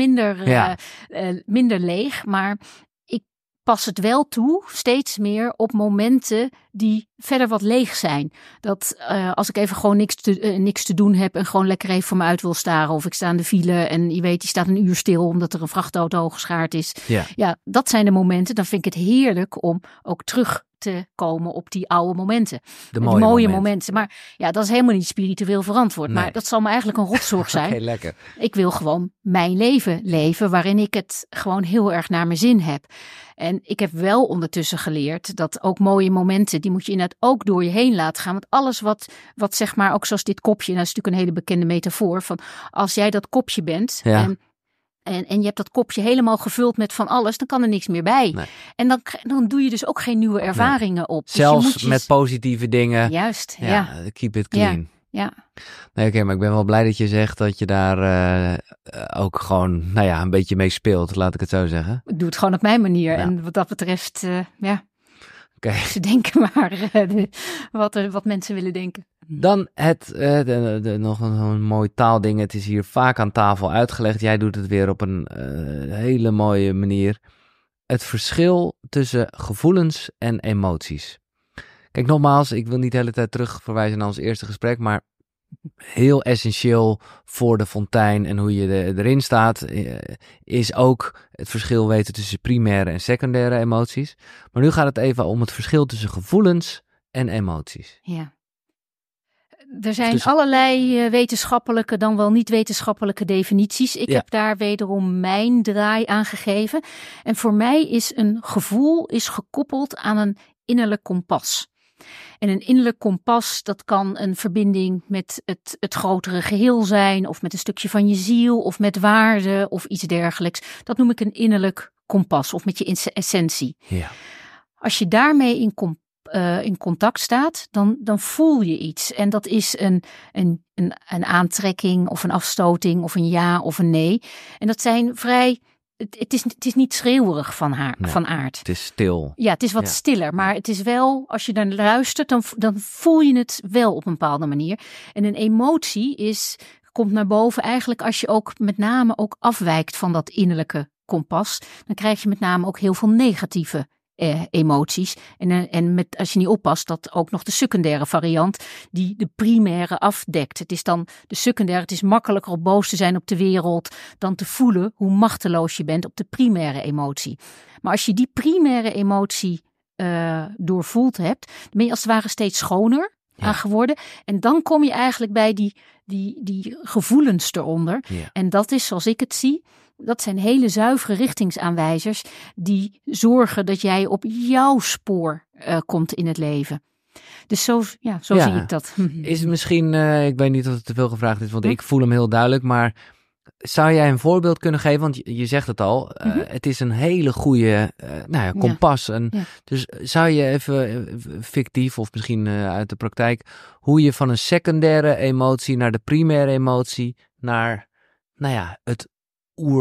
minder leeg. Maar ik pas het wel toe, steeds meer op momenten die verder wat leeg zijn. Dat als ik even gewoon niks te doen heb en gewoon lekker even voor me uit wil staren. Of ik sta in de file en je weet, die staat een uur stil omdat er een vrachtauto geschaard is. Ja, dat zijn de momenten. Dan vind ik het heerlijk om ook terug te komen op die oude momenten. De mooie momenten. Maar ja, dat is helemaal niet spiritueel verantwoord. Nee. Maar dat zal me eigenlijk een rotzorg zijn. Okay, lekker. Ik wil gewoon mijn leven leven waarin ik het gewoon heel erg naar mijn zin heb. En ik heb wel ondertussen geleerd dat ook mooie momenten, die moet je inderdaad ook door je heen laten gaan. Want alles wat zeg maar, ook zoals dit kopje, dat is natuurlijk een hele bekende metafoor van als jij dat kopje bent en je hebt dat kopje helemaal gevuld met van alles, dan kan er niks meer bij. Nee. En dan doe je dus ook geen nieuwe ervaringen op. Dus zelfs met positieve dingen. Juist, keep it clean. Ja. Nee, oké, maar ik ben wel blij dat je zegt dat je daar ook gewoon, een beetje mee speelt, laat ik het zo zeggen. Ik doe het gewoon op mijn manier. Ja. En wat dat betreft, ze denken maar wat mensen willen denken. Dan nog een mooi taalding. Het is hier vaak aan tafel uitgelegd. Jij doet het weer op een hele mooie manier. Het verschil tussen gevoelens en emoties. Kijk, nogmaals, ik wil niet de hele tijd terug verwijzen naar ons eerste gesprek, maar heel essentieel voor de fontein en hoe je erin staat, is ook het verschil weten tussen primaire en secundaire emoties. Maar nu gaat het even om het verschil tussen gevoelens en emoties. Ja. Er zijn allerlei wetenschappelijke, dan wel niet wetenschappelijke definities. Ik heb daar wederom mijn draai aan gegeven. En voor mij is een gevoel gekoppeld aan een innerlijk kompas. En een innerlijk kompas, dat kan een verbinding met het grotere geheel zijn, of met een stukje van je ziel, of met waarde, of iets dergelijks. Dat noem ik een innerlijk kompas, of met je essentie. Ja. Als je daarmee in contact staat, dan voel je iets. En dat is een aantrekking, of een afstoting, of een ja of een nee. En dat zijn vrij... Het is niet schreeuwerig van aard. Het is stil. Ja, het is wat stiller. Maar het is wel, als je dan luistert, dan voel je het wel op een bepaalde manier. En een emotie komt naar boven eigenlijk als je ook met name ook afwijkt van dat innerlijke kompas. Dan krijg je met name ook heel veel negatieve emoties. En als je niet oppast, dat ook nog de secundaire variant die de primaire afdekt. Het is dan de secundaire. Het is makkelijker om boos te zijn op de wereld dan te voelen hoe machteloos je bent op de primaire emotie. Maar als je die primaire emotie doorvoeld hebt, dan ben je als het ware steeds schoner aan geworden. En dan kom je eigenlijk bij die gevoelens eronder. Ja. En dat is, zoals ik het zie, dat zijn hele zuivere richtingsaanwijzers die zorgen dat jij op jouw spoor komt in het leven. Dus zo zie ik dat. Is het misschien, ik weet niet of het te veel gevraagd is, want ik voel hem heel duidelijk, maar zou jij een voorbeeld kunnen geven? Want je zegt het al, het is een hele goede kompas. Dus zou je even fictief of misschien uit de praktijk, hoe je van een secundaire emotie naar de primaire emotie naar, het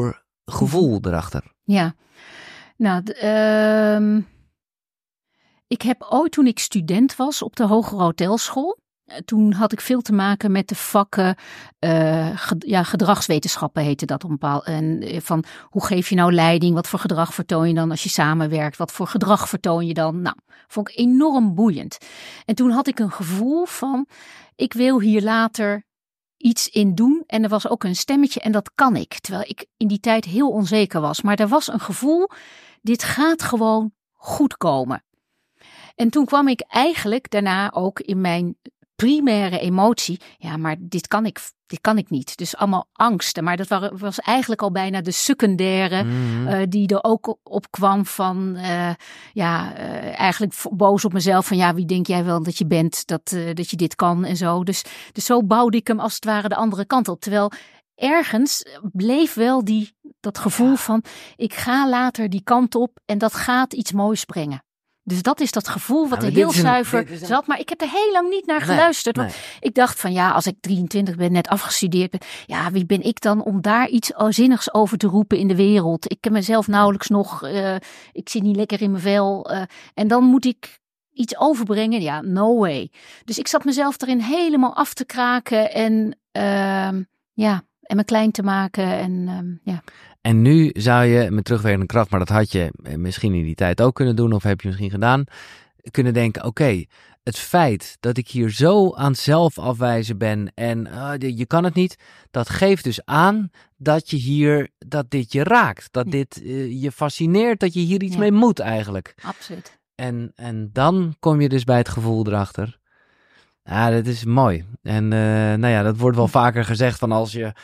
oergevoel erachter. Ja, nou, Ik heb ooit, toen ik student was op de Hogere Hotelschool, toen had ik veel te maken met de vakken, gedragswetenschappen heette dat op een bepaald. En van hoe geef je nou leiding? Wat voor gedrag vertoon je dan als je samenwerkt? Wat voor gedrag vertoon je dan? Nou, vond ik enorm boeiend. En toen had ik een gevoel van, ik wil hier later iets in doen. En er was ook een stemmetje en dat kan ik. Terwijl ik in die tijd heel onzeker was. Maar er was een gevoel, dit gaat gewoon goed komen. En toen kwam ik eigenlijk daarna ook in mijn primaire emotie. Ja, maar dit kan ik niet. Dus allemaal angsten. Maar dat was eigenlijk al bijna de secundaire die er ook op kwam van eigenlijk boos op mezelf. Van ja, wie denk jij wel dat je bent, dat je dit kan en zo. Dus zo bouwde ik hem als het ware de andere kant op. Terwijl ergens bleef wel dat gevoel van ik ga later die kant op en dat gaat iets moois brengen. Dus dat is dat gevoel wat er heel zuiver zat. Maar ik heb er heel lang niet naar geluisterd. Want ik dacht van ja, als ik 23 ben, net afgestudeerd ben. Ja, wie ben ik dan om daar iets zinnigs over te roepen in de wereld? Ik ken mezelf nauwelijks nog. Ik zit niet lekker in mijn vel. En dan moet ik iets overbrengen. Ja, no way. Dus ik zat mezelf erin helemaal af te kraken. En me klein te maken. En nu zou je met terugwerkende kracht, maar dat had je misschien in die tijd ook kunnen doen, of heb je misschien gedaan, kunnen denken, oké, het feit dat ik hier zo aan zelf afwijzen ben en je kan het niet, dat geeft dus aan dat dit je raakt, dat dit je fascineert, dat je hier iets mee moet eigenlijk. Absoluut. En dan kom je dus bij het gevoel erachter. Ja, dat is mooi. En dat wordt wel vaker gezegd van als je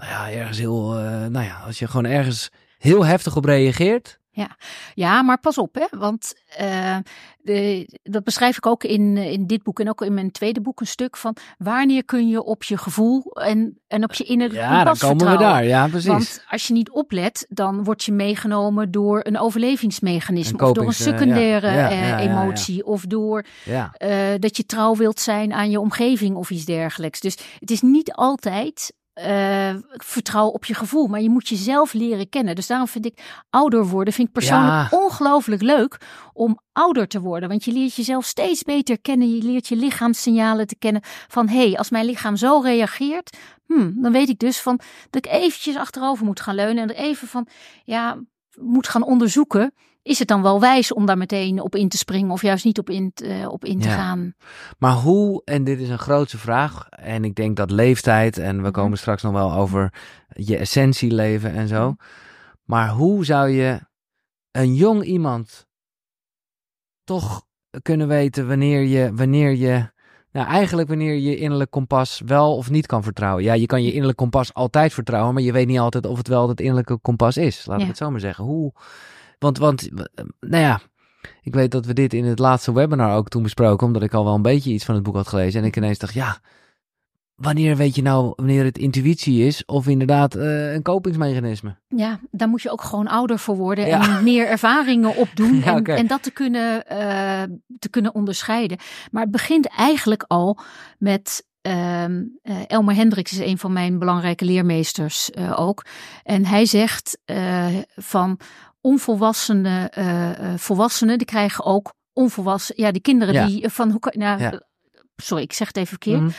als je gewoon ergens heel heftig op reageert. Ja, maar pas op, hè, want dat beschrijf ik ook in dit boek en ook in mijn tweede boek een stuk van wanneer kun je op je gevoel en op je innerlijke kompas vertrouwen. Ja, dan komen we daar, ja, precies. Want als je niet oplet, dan word je meegenomen door een overlevingsmechanisme of door een secundaire emotie of door dat je trouw wilt zijn aan je omgeving of iets dergelijks. Dus het is niet altijd vertrouw op je gevoel, maar je moet jezelf leren kennen. Dus daarom vind ik ouder worden, vind ik persoonlijk ongelooflijk leuk om ouder te worden. Want je leert jezelf steeds beter kennen. Je leert je lichaamssignalen te kennen van als mijn lichaam zo reageert, dan weet ik dus van dat ik eventjes achterover moet gaan leunen en er even van moet gaan onderzoeken. Is het dan wel wijs om daar meteen op in te springen of juist niet op in te gaan? Maar hoe, en dit is een grootse vraag, en ik denk dat leeftijd, en we komen straks nog wel over je essentieleven en zo. Maar hoe zou je een jong iemand toch kunnen weten wanneer je innerlijk kompas wel of niet kan vertrouwen? Ja, je kan je innerlijk kompas altijd vertrouwen, maar je weet niet altijd of het wel het innerlijke kompas is. Laat ik het zo maar zeggen. Hoe... Want, ik weet dat we dit in het laatste webinar ook toen besproken, omdat ik al wel een beetje iets van het boek had gelezen. En ik ineens dacht, wanneer weet je nou wanneer het intuïtie is of inderdaad een kopingsmechanisme? Ja, daar moet je ook gewoon ouder voor worden en meer ervaringen opdoen en dat te kunnen onderscheiden. Maar het begint eigenlijk al met... Elmer Hendricks is een van mijn belangrijke leermeesters ook. En hij zegt van onvolwassenen, volwassenen, die krijgen ook onvolwassen... Ja, die kinderen die van... Sorry, ik zeg het even verkeerd.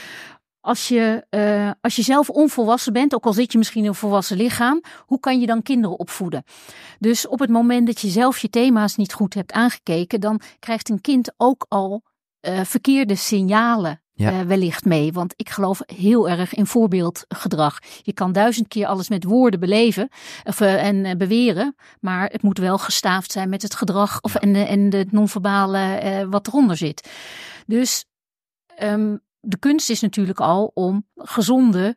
Als je zelf onvolwassen bent, ook al zit je misschien in een volwassen lichaam, hoe kan je dan kinderen opvoeden? Dus op het moment dat je zelf je thema's niet goed hebt aangekeken, dan krijgt een kind ook al verkeerde signalen wellicht mee. Want ik geloof heel erg in voorbeeldgedrag. Je kan 1000 keer alles met woorden beleven en beweren, maar het moet wel gestaafd zijn met het gedrag en de non-verbale wat eronder zit. Dus de kunst is natuurlijk al om gezonde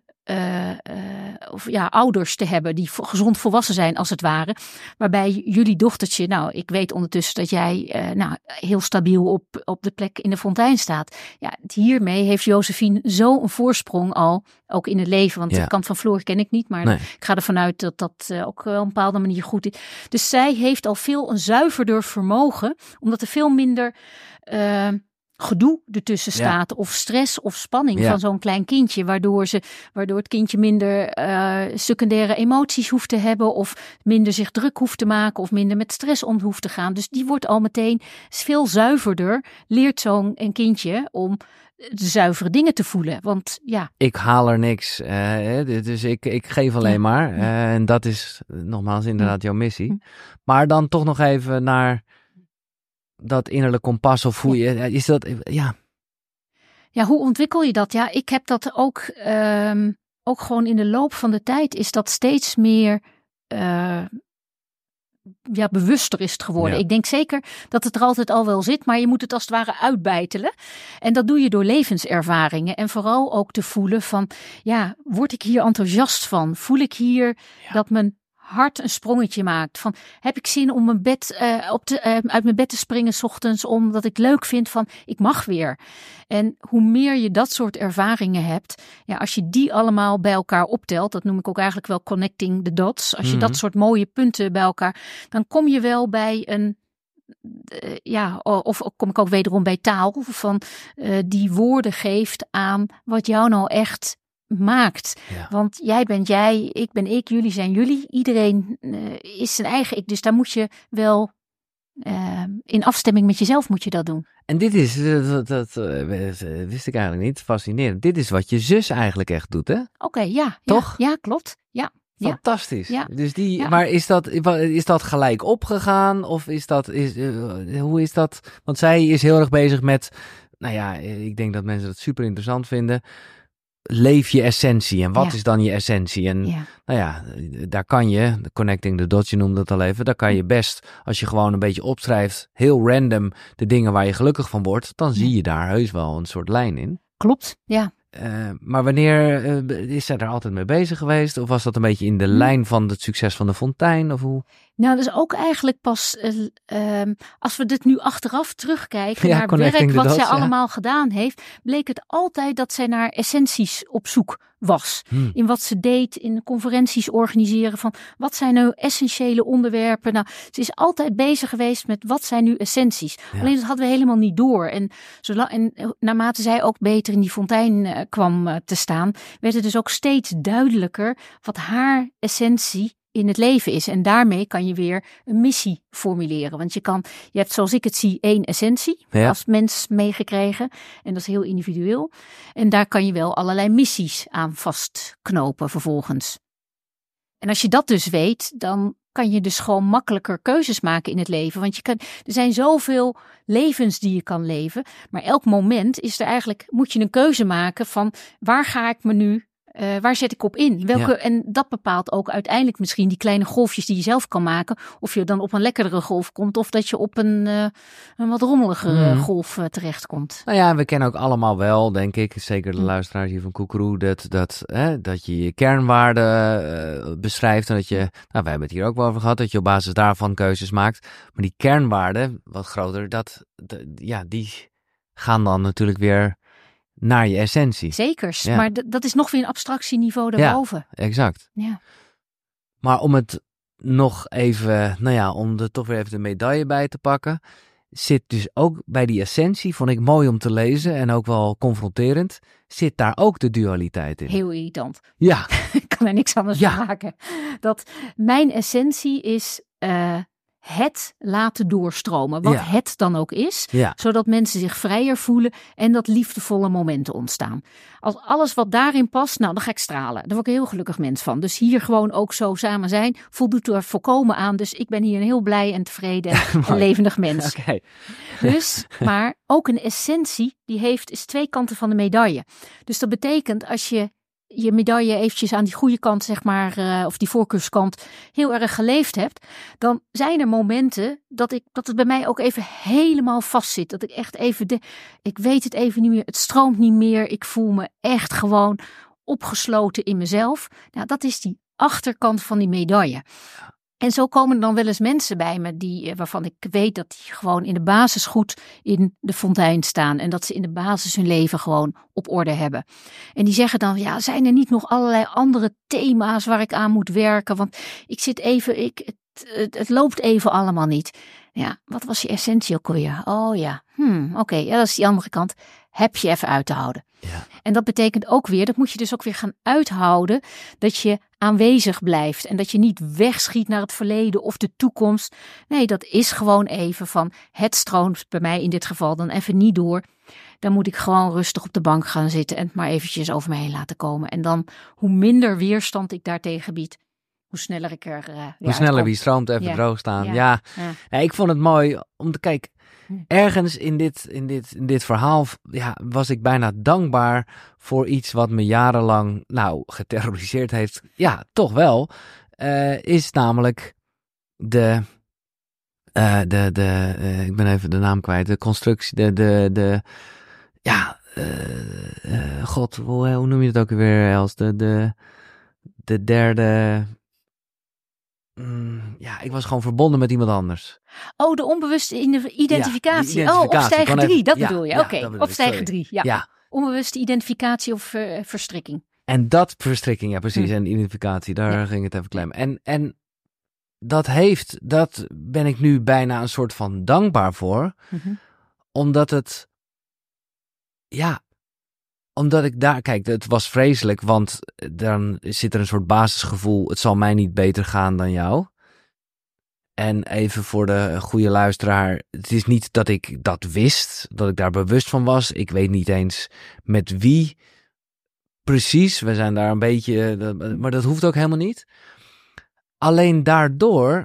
ouders te hebben die gezond volwassen zijn als het ware. Waarbij jullie dochtertje, ik weet ondertussen dat jij heel stabiel op de plek in de fontein staat. Ja, hiermee heeft Josephine zo een voorsprong al, ook in het leven. Want de kant van Floor ken ik niet, maar ik ga ervan uit dat dat ook op een bepaalde manier goed is. Dus zij heeft al veel een zuiverder vermogen, omdat er veel minder gedoe ertussen staat of stress of spanning van zo'n klein kindje, waardoor het kindje minder secundaire emoties hoeft te hebben of minder zich druk hoeft te maken of minder met stress om hoeft te gaan. Dus die wordt al meteen veel zuiverder, leert zo'n kindje om de zuivere dingen te voelen. Want ik haal er niks, dus ik geef alleen maar. En dat is nogmaals inderdaad jouw missie. Maar dan toch nog even naar dat innerlijk kompas of hoe je, is dat, Ja, hoe ontwikkel je dat? Ja, ik heb dat ook gewoon in de loop van de tijd is dat steeds meer bewuster is het geworden. Ik denk zeker dat het er altijd al wel zit, maar je moet het als het ware uitbijtelen. En dat doe je door levenservaringen en vooral ook te voelen van, word ik hier enthousiast van? Voel ik hier dat mijn hart een sprongetje maakt? Van, heb ik zin om mijn bed uit mijn bed te springen 's ochtends omdat ik leuk vind van, ik mag weer. En hoe meer je dat soort ervaringen hebt, als je die allemaal bij elkaar optelt, dat noem ik ook eigenlijk wel connecting the dots. Als je dat soort mooie punten bij elkaar, dan kom je wel bij een, of kom ik ook wederom bij taal, van die woorden geeft aan wat jou nou echt maakt. Ja. Want jij bent jij, ik ben ik, jullie zijn jullie. Iedereen is zijn eigen ik. Dus daar moet je wel in afstemming met jezelf moet je dat doen. En dit is, dat wist ik eigenlijk niet, fascinerend. Dit is wat je zus eigenlijk echt doet, hè? Oké, toch? Ja, klopt. Ja. Fantastisch. Ja. Dus maar is dat gelijk opgegaan? Of hoe is dat? Want zij is heel erg bezig met, ik denk dat mensen dat super interessant vinden. Leef je essentie. En wat is dan je essentie? En daar kan je, connecting the dots, je noemde dat al even, daar kan je best, als je gewoon een beetje opschrijft, heel random, de dingen waar je gelukkig van wordt, dan zie je daar heus wel een soort lijn in. Klopt, ja. Maar wanneer is zij daar altijd mee bezig geweest? Of was dat een beetje in de lijn van het succes van de Fontein? Of hoe? Nou, dat is ook eigenlijk pas, als we dit nu achteraf terugkijken naar werk wat zij allemaal gedaan heeft, bleek het altijd dat zij naar essenties op zoek was. In wat ze deed, in conferenties organiseren van wat zijn nou essentiële onderwerpen. Nou, ze is altijd bezig geweest met wat zijn nu essenties. Ja. Alleen dat hadden we helemaal niet door. En naarmate zij ook beter in die Fontein kwam te staan, werd het dus ook steeds duidelijker wat haar essentie in het leven is. En daarmee kan je weer een missie formuleren. Want je hebt zoals ik het zie 1 essentie als mens meegekregen. En dat is heel individueel. En daar kan je wel allerlei missies aan vastknopen vervolgens. En als je dat dus weet, dan kan je dus gewoon makkelijker keuzes maken in het leven. Want er zijn zoveel levens die je kan leven. Maar elk moment moet je een keuze maken van waar ga ik me nu, waar zet ik op in? En dat bepaalt ook uiteindelijk misschien die kleine golfjes die je zelf kan maken. Of je dan op een lekkerdere golf komt of dat je op een wat rommeligere golf terechtkomt. Nou ja, we kennen ook allemaal wel, denk ik, zeker de luisteraars hier van Koekeroe, dat je je kernwaarden beschrijft. En dat je, we hebben het hier ook wel over gehad, dat je op basis daarvan keuzes maakt. Maar die kernwaarden, wat groter, die gaan dan natuurlijk weer naar je essentie. Zekers, maar dat is nog weer een abstractieniveau daarboven. Ja, exact. Ja. Maar om het nog even, om er toch weer even de medaille bij te pakken, zit dus ook bij die essentie, vond ik mooi om te lezen en ook wel confronterend, zit daar ook de dualiteit in. Heel irritant. Ja. Ik kan er niks anders van maken. Dat mijn essentie is het laten doorstromen, wat het dan ook is, zodat mensen zich vrijer voelen en dat liefdevolle momenten ontstaan. Als alles wat daarin past, dan ga ik stralen. Daar word ik een heel gelukkig mens van. Dus hier gewoon ook zo samen zijn, voldoet er volkomen aan. Dus ik ben hier een heel blij en tevreden en levendig mens. Okay. Dus, maar ook een essentie, is 2 kanten van de medaille. Dus dat betekent als je medaille eventjes aan die goede kant, zeg maar, of die voorkeurskant, heel erg geleefd hebt, dan zijn er momenten dat het bij mij ook even helemaal vast zit. Dat ik echt even ik weet het even niet meer, het stroomt niet meer, ik voel me echt gewoon opgesloten in mezelf. Nou, dat is die achterkant van die medaille. En zo komen er dan wel eens mensen bij me waarvan ik weet dat die gewoon in de basis goed in de Fontein staan. En dat ze in de basis hun leven gewoon op orde hebben. En die zeggen dan, zijn er niet nog allerlei andere thema's waar ik aan moet werken? Want ik zit even, het loopt even allemaal niet. Ja, wat was je essentie ook alweer? Oh ja, oké, ja, dat is die andere kant. Heb je even uit te houden. Ja. En dat betekent ook weer, dat moet je dus ook weer gaan uithouden, dat je aanwezig blijft en dat je niet wegschiet naar het verleden of de toekomst. Nee, dat is gewoon even van, het stroomt bij mij in dit geval dan even niet door. Dan moet ik gewoon rustig op de bank gaan zitten en het maar eventjes over me heen laten komen. En dan, hoe minder weerstand ik daartegen bied, hoe sneller ik er hoe sneller wie stroomt even droog staan. Ja. Ja. Ja, ik vond het mooi om te kijken. Ergens in dit verhaal was ik bijna dankbaar voor iets wat me jarenlang geterroriseerd heeft. Ja, toch wel. Is namelijk ik ben even de naam kwijt. De constructie, God, hoe noem je het ook weer, Els? De derde... ik was gewoon verbonden met iemand anders. Oh, de onbewuste identificatie. Ja, Oh, opstijger 3, dat bedoel je. Oké, opstijger 3. Ja. Ja. Onbewuste identificatie of verstrikking. En dat verstrikking, ja precies. En identificatie, daar ging het even klein. En dat ben ik nu bijna een soort van dankbaar voor. Mm-hmm. Omdat ik daar, kijk, het was vreselijk, want dan zit er een soort basisgevoel, het zal mij niet beter gaan dan jou. En even voor de goede luisteraar, het is niet dat ik dat wist, dat ik daar bewust van was. Ik weet niet eens met wie precies, we zijn daar een beetje, maar dat hoeft ook helemaal niet. Alleen daardoor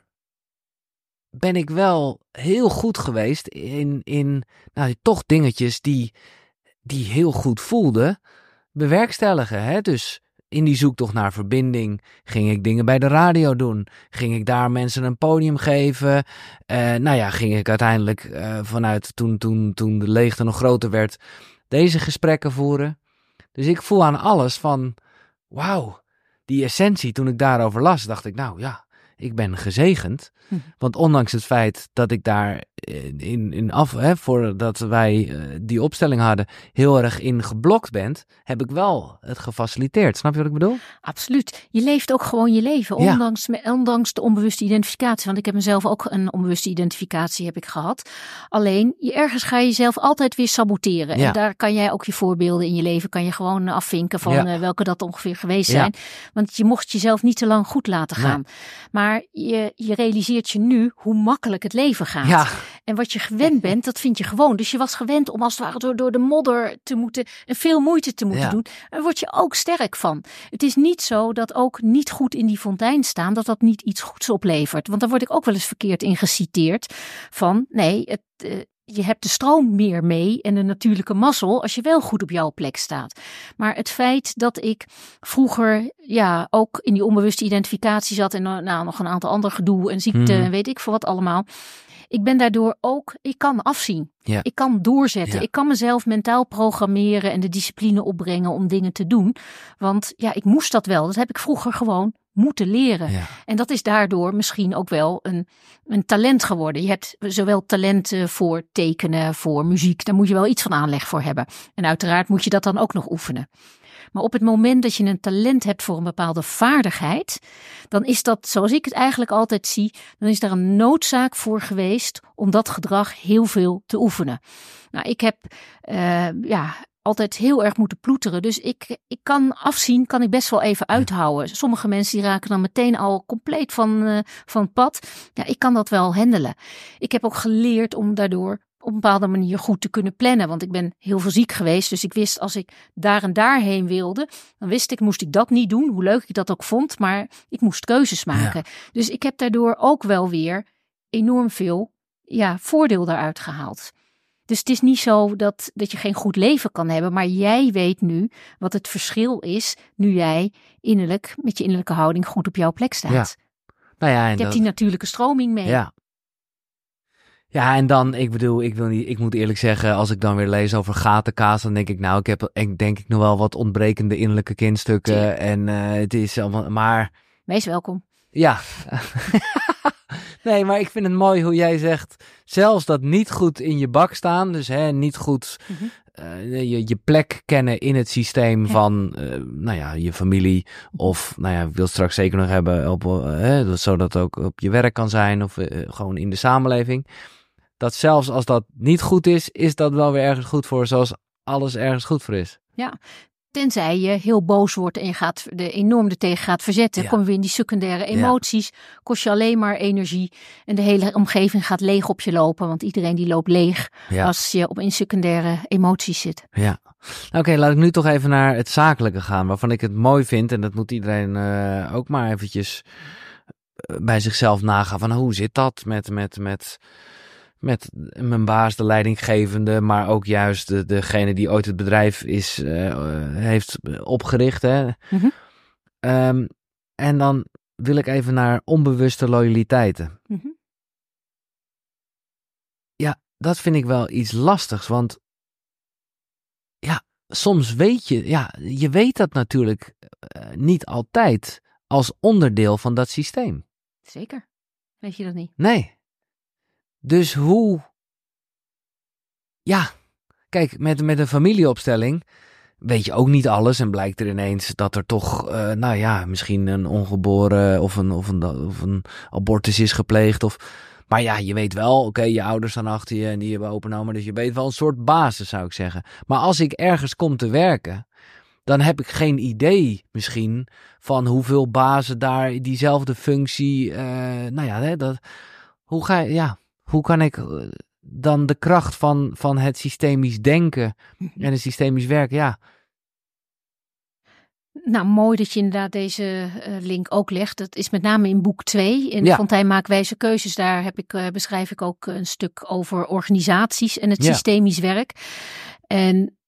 ben ik wel heel goed geweest in toch dingetjes die heel goed voelden, bewerkstelligen. Hè? Dus in die zoektocht naar verbinding ging ik dingen bij de radio doen. Ging ik daar mensen een podium geven. Ging ik uiteindelijk vanuit toen de leegte nog groter werd, deze gesprekken voeren. Dus ik voel aan alles van, wauw, die essentie. Toen ik daarover las, dacht ik, ik ben gezegend. Want ondanks het feit dat ik daar voordat wij die opstelling hadden, heel erg in geblokt ben, heb ik wel het gefaciliteerd. Snap je wat ik bedoel? Absoluut. Je leeft ook gewoon je leven, ondanks de onbewuste identificatie. Want ik heb mezelf ook een onbewuste identificatie heb ik gehad. Alleen, ergens ga je jezelf altijd weer saboteren. Ja. En daar kan jij ook je voorbeelden in je leven, kan je gewoon afvinken van welke dat ongeveer geweest zijn. Want je mocht jezelf niet te lang goed laten gaan. Nee. Maar je realiseert je nu hoe makkelijk het leven gaat. Ja. En wat je gewend bent, dat vind je gewoon. Dus je was gewend om als het ware door de modder te moeten en veel moeite te moeten doen. Daar word je ook sterk van. Het is niet zo dat ook niet goed in die fontein staan, dat niet iets goeds oplevert. Want daar word ik ook wel eens verkeerd in geciteerd. Van nee, je hebt de stroom meer mee en de natuurlijke mazzel als je wel goed op jouw plek staat. Maar het feit dat ik vroeger ook in die onbewuste identificatie zat en nog een aantal andere gedoe en ziekte en weet ik veel wat allemaal. Ik ben daardoor ook, ik kan afzien. Ja. Ik kan doorzetten. Ja. Ik kan mezelf mentaal programmeren en de discipline opbrengen om dingen te doen. Want ik moest dat wel. Dat heb ik vroeger gewoon moeten leren. Ja. En dat is daardoor misschien ook wel een talent geworden. Je hebt zowel talenten voor tekenen, voor muziek. Daar moet je wel iets van aanleg voor hebben. En uiteraard moet je dat dan ook nog oefenen. Maar op het moment dat je een talent hebt voor een bepaalde vaardigheid, dan is dat, zoals ik het eigenlijk altijd zie, dan is daar een noodzaak voor geweest om dat gedrag heel veel te oefenen. Nou, ik heb altijd heel erg moeten ploeteren. Dus ik kan afzien, kan ik best wel even uithouden. Sommige mensen die raken dan meteen al compleet van het pad. Ja, ik kan dat wel handelen. Ik heb ook geleerd om daardoor op een bepaalde manier goed te kunnen plannen. Want ik ben heel veel ziek geweest. Dus ik wist als ik daar en daarheen wilde, dan moest ik dat niet doen. Hoe leuk ik dat ook vond. Maar ik moest keuzes maken. Ja. Dus ik heb daardoor ook wel weer enorm veel voordeel daaruit gehaald. Dus het is niet zo dat je geen goed leven kan hebben. Maar jij weet nu wat het verschil is. Nu jij innerlijk met je innerlijke houding goed op jouw plek staat. Ja. Je hebt die natuurlijke stroming mee. Ja. Ja, en dan, ik moet eerlijk zeggen, als ik dan weer lees over gatenkaas, dan denk ik, ik heb denk ik nog wel wat ontbrekende innerlijke kindstukken. Ja. En het is allemaal, maar... Wees welkom. Ja. Nee, maar ik vind het mooi hoe jij zegt, zelfs dat niet goed in je bak staan, dus niet goed je plek kennen in het systeem van je familie. Of ik wil het straks zeker nog hebben zodat het ook op je werk kan zijn of gewoon in de samenleving. Dat zelfs als dat niet goed is dat wel weer ergens goed voor, zoals alles ergens goed voor is. Ja, tenzij je heel boos wordt en je gaat enorm ertegen gaat verzetten. Kom je weer in die secundaire emoties, kost je alleen maar energie. En de hele omgeving gaat leeg op je lopen, want iedereen die loopt leeg als je in secundaire emoties zit. Ja. Oké, laat ik nu toch even naar het zakelijke gaan, waarvan ik het mooi vind. En dat moet iedereen ook maar eventjes bij zichzelf nagaan. Van hoe zit dat met mijn baas, de leidinggevende, maar ook juist degene die ooit het bedrijf heeft opgericht. Hè? Mm-hmm. En dan wil ik even naar onbewuste loyaliteiten. Mm-hmm. Ja, dat vind ik wel iets lastigs, want soms weet je weet dat natuurlijk niet altijd als onderdeel van dat systeem. Zeker, weet je dat niet? Nee. Dus hoe... Ja, kijk, met een familieopstelling weet je ook niet alles en blijkt er ineens dat er toch, misschien een ongeboren of een abortus is gepleegd. Maar ja, je weet wel, oké, je ouders staan achter je en die hebben opgenomen, dus je weet wel een soort basis, zou ik zeggen. Maar als ik ergens kom te werken, dan heb ik geen idee misschien van hoeveel bazen daar diezelfde functie, hoe kan ik dan de kracht van het systemisch denken en het systemisch werken, Nou, mooi dat je inderdaad deze link ook legt. Dat is met name in boek 2. In Fontijn maakt wijze keuzes. Daar beschrijf ik ook een stuk over organisaties en het systemisch werk. En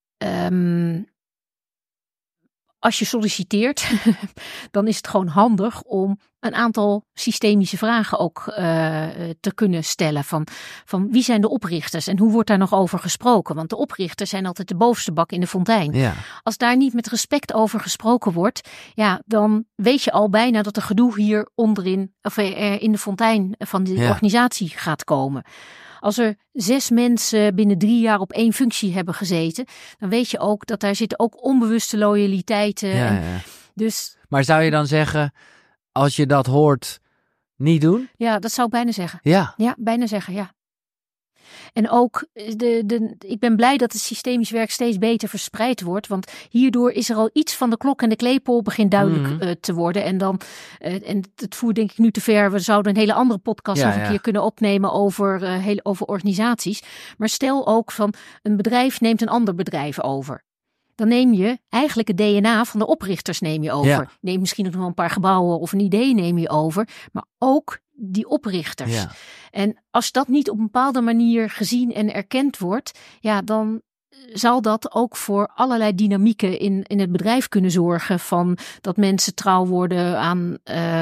als je solliciteert, dan is het gewoon handig om een aantal systemische vragen ook te kunnen stellen. Van wie zijn de oprichters en hoe wordt daar nog over gesproken? Want de oprichters zijn altijd de bovenste bak in de fontein. Ja. Als daar niet met respect over gesproken wordt, dan weet je al bijna dat er gedoe hier onderin, of in de fontein van die organisatie gaat komen. Als er 6 mensen binnen 3 jaar op 1 functie hebben gezeten, dan weet je ook dat daar zitten ook onbewuste loyaliteiten. Ja. Dus, maar zou je dan zeggen, als je dat hoort, niet doen? Ja, dat zou ik bijna zeggen. Ja, bijna zeggen, ja. En ook, ik ben blij dat het systemisch werk steeds beter verspreid wordt. Want hierdoor is er al iets van de klok en de klepel begint duidelijk te worden. En dan, en het voert denk ik nu te ver. We zouden een hele andere podcast nog een keer kunnen opnemen over organisaties. Maar stel ook van, een bedrijf neemt een ander bedrijf over. Dan neem je eigenlijk het DNA van de oprichters over. Ja. Neem misschien ook nog een paar gebouwen of een idee neem je over. Maar ook die oprichters. Ja. En als dat niet op een bepaalde manier gezien en erkend wordt, dan zal dat ook voor allerlei dynamieken in het bedrijf kunnen zorgen. Van dat mensen trouw worden aan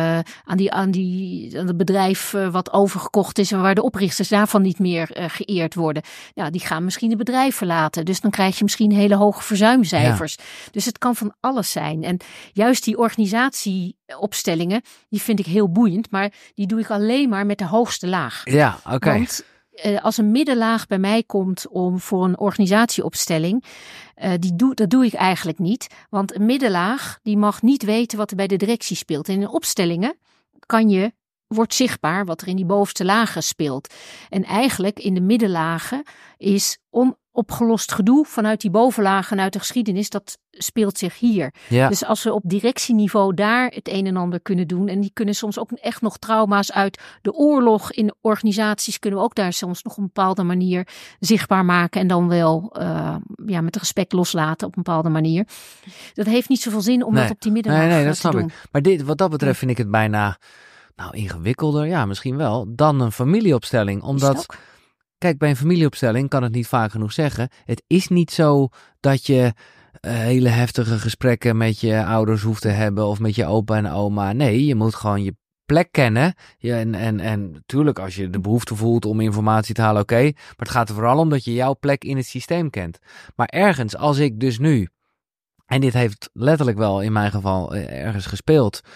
het bedrijf wat overgekocht is en waar de oprichters daarvan niet meer geëerd worden. Ja, die gaan misschien het bedrijf verlaten. Dus dan krijg je misschien hele hoge verzuimcijfers. Ja. Dus het kan van alles zijn. En juist die organisatieopstellingen, die vind ik heel boeiend. Maar die doe ik alleen maar met de hoogste laag. Ja, oké. Want als een middenlaag bij mij komt voor een organisatieopstelling, dat doe ik eigenlijk niet. Want een middenlaag die mag niet weten wat er bij de directie speelt. En in opstellingen wordt zichtbaar wat er in die bovenste lagen speelt. En eigenlijk in de middenlagen is onopgelost gedoe vanuit die bovenlagen en uit de geschiedenis, dat speelt zich hier. Ja. Dus als we op directieniveau daar het een en ander kunnen doen, en die kunnen soms ook echt nog trauma's uit de oorlog in organisaties, kunnen we ook daar soms nog op een bepaalde manier zichtbaar maken en dan wel met respect loslaten op een bepaalde manier. Dat heeft niet zoveel zin om dat op die middenlaag te doen. Nee, dat snap ik. Maar wat dat betreft vind ik het bijna ingewikkelder, misschien wel, dan een familieopstelling. Omdat, kijk, bij een familieopstelling kan het niet vaak genoeg zeggen. Het is niet zo dat je hele heftige gesprekken met je ouders hoeft te hebben of met je opa en oma. Nee, je moet gewoon je plek kennen. Ja, en natuurlijk, als je de behoefte voelt om informatie te halen, oké. Maar het gaat er vooral om dat je jouw plek in het systeem kent. Maar ergens, als ik dus nu, en dit heeft letterlijk wel in mijn geval ergens gespeeld,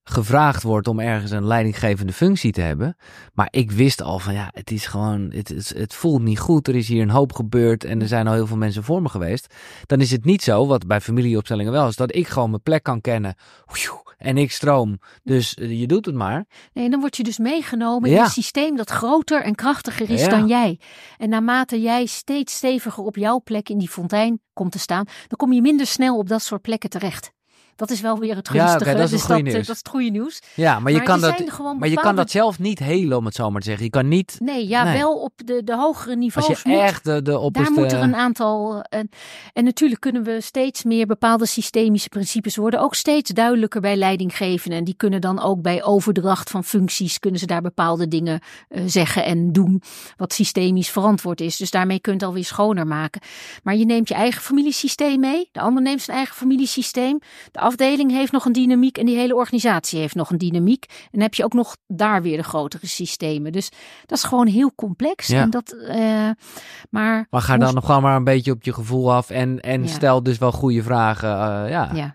gevraagd wordt om ergens een leidinggevende functie te hebben. Maar ik wist al van het is gewoon, het voelt niet goed. Er is hier een hoop gebeurd en er zijn al heel veel mensen voor me geweest. Dan is het niet zo, wat bij familieopstellingen wel is, dat ik gewoon mijn plek kan kennen. En ik stroom. Dus je doet het maar. Nee, dan word je dus meegenomen in een systeem dat groter en krachtiger is dan jij. En naarmate jij steeds steviger op jouw plek in die fontein komt te staan, dan kom je minder snel op dat soort plekken terecht. Dat is wel weer het gunstige. Dat is dat is het goede nieuws. Ja, maar je kan dat zelf niet helen, om het zo maar te zeggen. Je kan niet... Nee, wel op de hogere niveaus. Als je echt daar moeten er een aantal... En natuurlijk kunnen we steeds meer bepaalde systemische principes worden ook steeds duidelijker bij leidinggevenden. En die kunnen dan ook bij overdracht van functies, kunnen ze daar bepaalde dingen zeggen en doen, wat systemisch verantwoord is. Dus daarmee kun je het alweer schoner maken. Maar je neemt je eigen familiesysteem mee. De ander neemt zijn eigen familiesysteem. De afdeling heeft nog een dynamiek en die hele organisatie heeft nog een dynamiek. En dan heb je ook nog daar weer de grotere systemen. Dus dat is gewoon heel complex. Ja. En dat, maar ga dan nog gewoon maar een beetje op je gevoel af en stel dus wel goede vragen.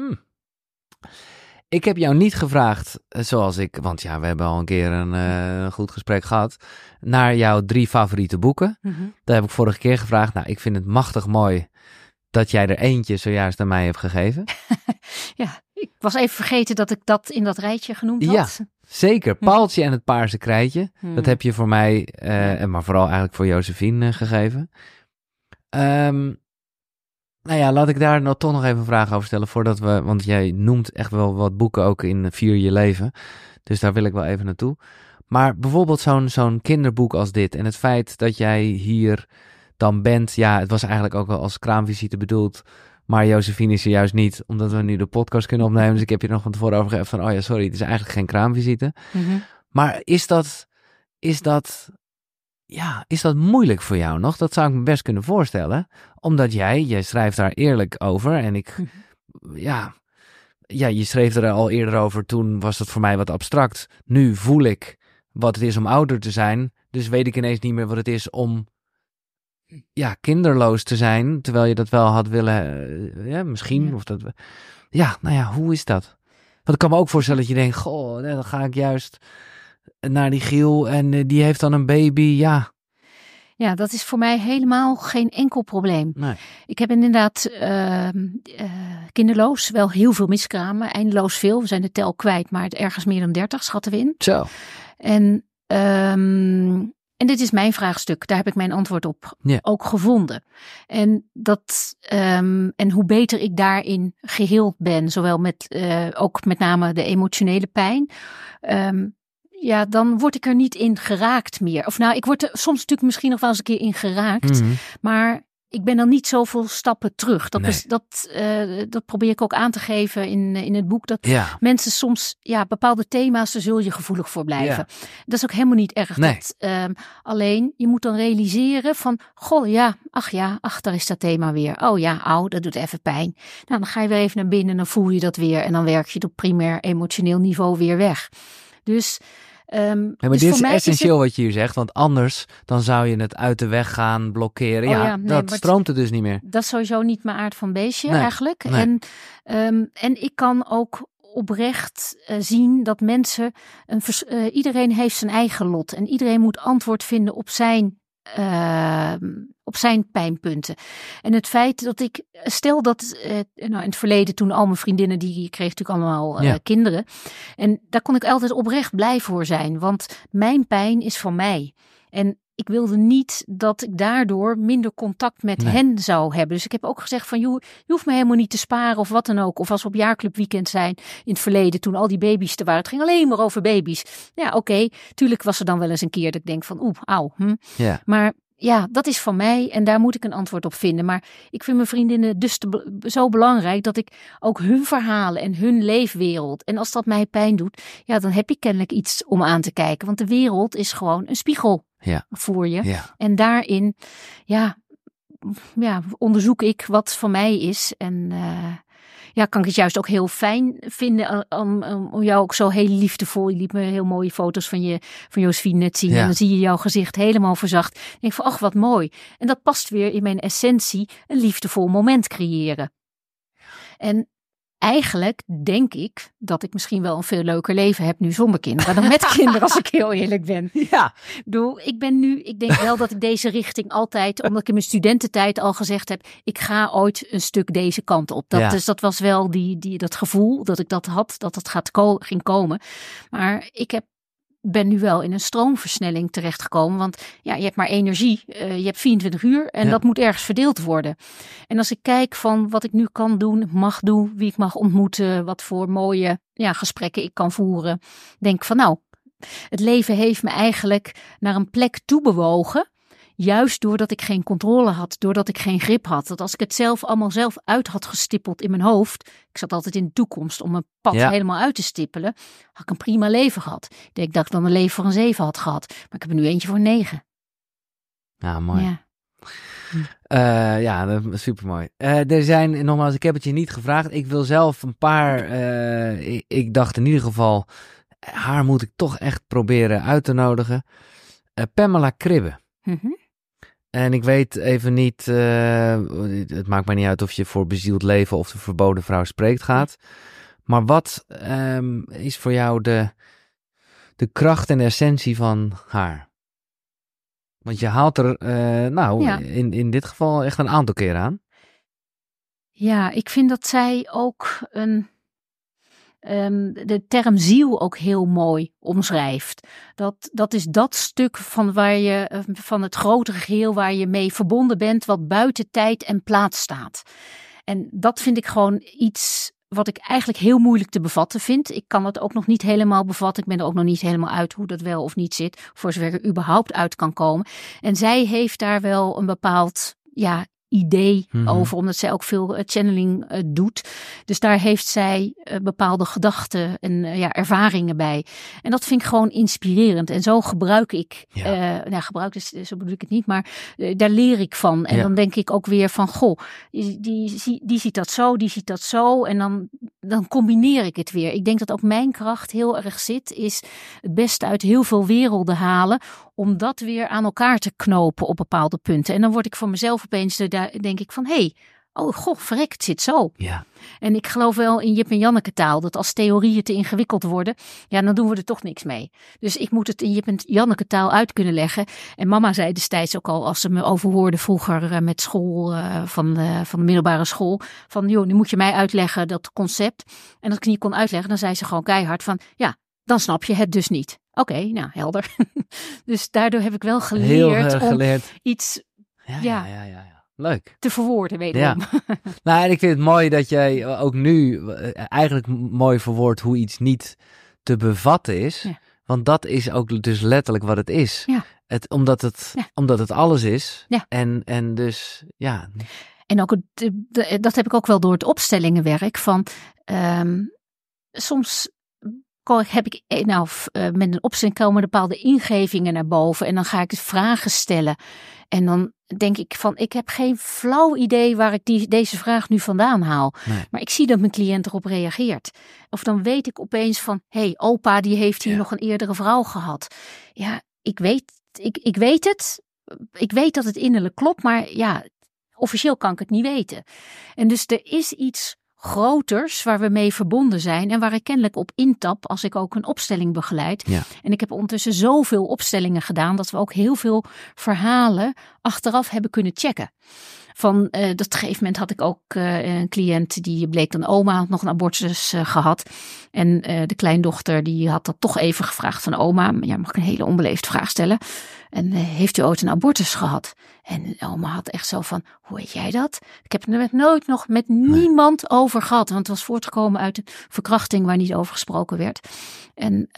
Ik heb jou niet gevraagd, want we hebben al een keer een goed gesprek gehad, naar jouw 3 favoriete boeken. Mm-hmm. Daar heb ik vorige keer gevraagd. Nou, ik vind het machtig mooi dat jij er eentje zojuist aan mij hebt gegeven. Ja, ik was even vergeten dat ik dat in dat rijtje genoemd had. Ja, zeker. Paaltje en het paarse krijtje. Dat heb je voor mij, maar vooral eigenlijk voor Josephine gegeven. Laat ik daar nou toch nog even een vraag over stellen want jij noemt echt wel wat boeken ook in Vier je leven. Dus daar wil ik wel even naartoe. Maar bijvoorbeeld zo'n kinderboek als dit en het feit dat jij hier dan bent, het was eigenlijk ook wel als kraamvisite bedoeld, maar Josephine is er juist niet, omdat we nu de podcast kunnen opnemen. Dus ik heb je nog van tevoren over gegeven van, sorry, het is eigenlijk geen kraamvisite. Mm-hmm. Maar is dat moeilijk voor jou nog? Dat zou ik me best kunnen voorstellen. Omdat jij schrijft daar eerlijk over en je schreef er al eerder over, toen was dat voor mij wat abstract. Nu voel ik wat het is om ouder te zijn, dus weet ik ineens niet meer wat het is om kinderloos te zijn, terwijl je dat wel had willen, misschien. Ja. Of hoe is dat? Want ik kan me ook voorstellen dat je denkt, dan ga ik juist naar die Giel en die heeft dan een baby, Ja, dat is voor mij helemaal geen enkel probleem. Nee. Ik heb inderdaad kinderloos wel heel veel miskramen, eindeloos veel. We zijn de tel kwijt, maar ergens meer dan 30 schatten we in. Zo. En dit is mijn vraagstuk. Daar heb ik mijn antwoord op ook gevonden. En hoe beter ik daarin geheeld ben, zowel ook met name de emotionele pijn, dan word ik er niet in geraakt meer. Of ik word er soms natuurlijk misschien nog wel eens een keer in geraakt, maar ik ben dan niet zoveel stappen terug. Dat probeer ik ook aan te geven in het boek. Dat mensen soms, bepaalde thema's, daar zul je gevoelig voor blijven. Ja. Dat is ook helemaal niet erg. Nee. Alleen, je moet dan realiseren van, daar is dat thema weer. Dat doet even pijn. Nou, dan ga je weer even naar binnen en dan voel je dat weer. En dan werk je het op primair emotioneel niveau weer weg. Dus maar dit is essentieel wat je hier zegt, want anders dan zou je het uit de weg gaan blokkeren. Dat stroomt het dus niet meer. Dat is sowieso niet mijn aard van beestje eigenlijk. Nee. En ik kan ook oprecht zien dat mensen, iedereen heeft zijn eigen lot en iedereen moet antwoord vinden op zijn pijnpunten. En het feit dat stel dat in het verleden, toen al mijn vriendinnen, die kreeg natuurlijk allemaal kinderen. En daar kon ik altijd oprecht blij voor zijn, want mijn pijn is van mij. En ik wilde niet dat ik daardoor minder contact met hen zou hebben. Dus ik heb ook gezegd van, je hoeft me helemaal niet te sparen of wat dan ook. Of als we op jaarclubweekend zijn in het verleden, toen al die baby's er waren. Het ging alleen maar over baby's. Ja, oké. Tuurlijk was er dan wel eens een keer dat ik denk van, auw. Maar dat is van mij en daar moet ik een antwoord op vinden. Maar ik vind mijn vriendinnen dus zo belangrijk dat ik ook hun verhalen en hun leefwereld. En als dat mij pijn doet, dan heb ik kennelijk iets om aan te kijken. Want de wereld is gewoon een spiegel voor je. Ja. En daarin, onderzoek ik wat van mij is. En kan ik het juist ook heel fijn vinden om jou ook zo heel liefdevol. Je liet me heel mooie foto's van Josephine net zien. Ja. En dan zie je jouw gezicht helemaal verzacht. Ik denk van, wat mooi. En dat past weer in mijn essentie, een liefdevol moment creëren. En eigenlijk denk ik dat ik misschien wel een veel leuker leven heb nu zonder kinderen dan met kinderen, als ik heel eerlijk ben. Ja. Ik denk wel dat ik deze richting altijd, omdat ik in mijn studententijd al gezegd heb, ik ga ooit een stuk deze kant op. Dus dat was wel dat gevoel dat ik dat had, dat het ging komen. Maar ben nu wel in een stroomversnelling terechtgekomen. Want je hebt maar energie. Je hebt 24 uur en dat moet ergens verdeeld worden. En als ik kijk van wat ik nu kan doen, mag doen, wie ik mag ontmoeten, wat voor mooie gesprekken ik kan voeren, denk van het leven heeft me eigenlijk naar een plek toe bewogen. Juist doordat ik geen controle had, doordat ik geen grip had. Dat als ik het allemaal zelf uit had gestippeld in mijn hoofd. Ik zat altijd in de toekomst om mijn pad helemaal uit te stippelen. Had ik een prima leven gehad. Ik denk dat ik dan een leven voor een 7 had gehad. Maar ik heb er nu eentje voor 9. Ja, mooi. Ja. Supermooi. Er zijn, nogmaals, ik heb het je niet gevraagd. Ik wil zelf een paar, ik dacht in ieder geval, haar moet ik toch echt proberen uit te nodigen. Pamela Kribbe. Mm-hmm. En ik weet even niet, het maakt mij niet uit of je voor bezield leven of de verboden vrouw spreekt gaat. Maar wat is voor jou de kracht en essentie van haar? Want je haalt er in dit geval echt een aantal keer aan. Ja, ik vind dat zij ook de term ziel ook heel mooi omschrijft. Dat is dat stuk van het grotere geheel waar je mee verbonden bent, wat buiten tijd en plaats staat. En dat vind ik gewoon iets wat ik eigenlijk heel moeilijk te bevatten vind. Ik kan het ook nog niet helemaal bevatten. Ik ben er ook nog niet helemaal uit hoe dat wel of niet zit, voor zover er überhaupt uit kan komen. En zij heeft daar wel een bepaald idee over, omdat zij ook veel channeling doet. Dus daar heeft zij bepaalde gedachten en ervaringen bij. En dat vind ik gewoon inspirerend. En zo gebruik ik, zo bedoel ik het niet, maar daar leer ik van. En dan denk ik ook weer van, goh, die ziet dat zo, die ziet dat zo. En dan combineer ik het weer. Ik denk dat ook mijn kracht heel erg zit, is het beste uit heel veel werelden halen, om dat weer aan elkaar te knopen op bepaalde punten. En dan word ik voor mezelf opeens, denk ik van, verrek, het zit zo. Ja. En ik geloof wel in Jip en Janneke taal, dat als theorieën te ingewikkeld worden, dan doen we er toch niks mee. Dus ik moet het in Jip en Janneke taal uit kunnen leggen. En mama zei destijds ook al, als ze me overhoorde vroeger met school, van de middelbare school, van nu moet je mij uitleggen dat concept. En als ik niet kon uitleggen, dan zei ze gewoon keihard van, dan snap je het dus niet. Oké, helder. Dus daardoor heb ik wel geleerd om iets leuk te verwoorden, wederom. Ja. En ik vind het mooi dat jij ook nu eigenlijk mooi verwoordt hoe iets niet te bevatten is. Ja. Want dat is ook dus letterlijk wat het is. Ja. Omdat het alles is. Ja. En dus, En ook dat heb ik ook wel door het opstellingenwerk van soms heb ik met een opstelling komen bepaalde ingevingen naar boven en dan ga ik vragen stellen en dan denk ik van, ik heb geen flauw idee waar ik deze vraag nu vandaan haal. Nee. Maar ik zie dat mijn cliënt erop reageert. Of dan weet ik opeens van, opa die heeft hier nog een eerdere vrouw gehad. Ja, ik weet het. Ik weet dat het innerlijk klopt, maar officieel kan ik het niet weten. En dus er is iets groters waar we mee verbonden zijn en waar ik kennelijk op intap als ik ook een opstelling begeleid. Ja. En ik heb ondertussen zoveel opstellingen gedaan dat we ook heel veel verhalen achteraf hebben kunnen checken. Van dat gegeven moment had ik ook een cliënt die bleek dan oma, had nog een abortus gehad. En de kleindochter die had dat toch even gevraagd van oma, mag ik een hele onbeleefd vraag stellen? En heeft u ooit een abortus gehad? En oma had echt zo van, hoe weet jij dat? Ik heb het nooit nog met niemand over gehad. Want het was voortgekomen uit een verkrachting waar niet over gesproken werd. En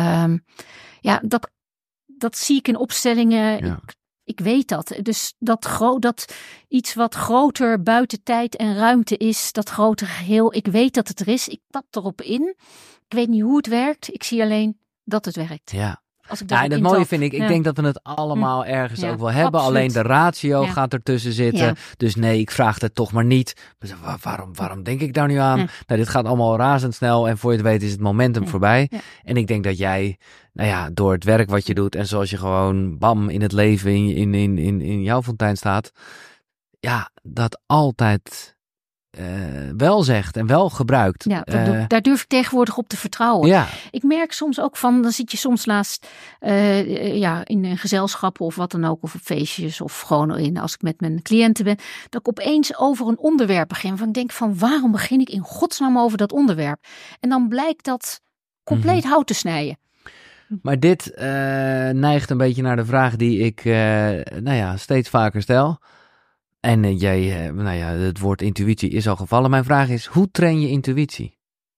dat zie ik in opstellingen. Ja. Ik weet dat. Dus dat iets wat groter buiten tijd en ruimte is, dat grote geheel. Ik weet dat het er is. Ik tap erop in. Ik weet niet hoe het werkt. Ik zie alleen dat het werkt. Ja. Als ik dat mooie vind ik. Ik denk dat we het allemaal ergens ook wel hebben. Absoluut. Alleen de ratio gaat ertussen zitten. Ja. Dus nee, ik vraag het toch maar niet. Waarom denk ik daar nu aan? Dit gaat allemaal razendsnel. En voor je het weet is het momentum voorbij. Ja. En ik denk dat jij, door het werk wat je doet. En zoals je gewoon bam in het leven in jouw fontein staat. Dat altijd wel zegt en wel gebruikt. Ja, daar durf ik tegenwoordig op te vertrouwen. Ja. Ik merk soms ook van, dan zit je soms naast in een gezelschap of wat dan ook, of op feestjes of gewoon als ik met mijn cliënten ben, dat ik opeens over een onderwerp begin. Van ik denk van, waarom begin ik in godsnaam over dat onderwerp? En dan blijkt dat compleet hout te snijden. Maar dit neigt een beetje naar de vraag die ik steeds vaker stel. En het woord intuïtie is al gevallen. Mijn vraag is, hoe train je intuïtie?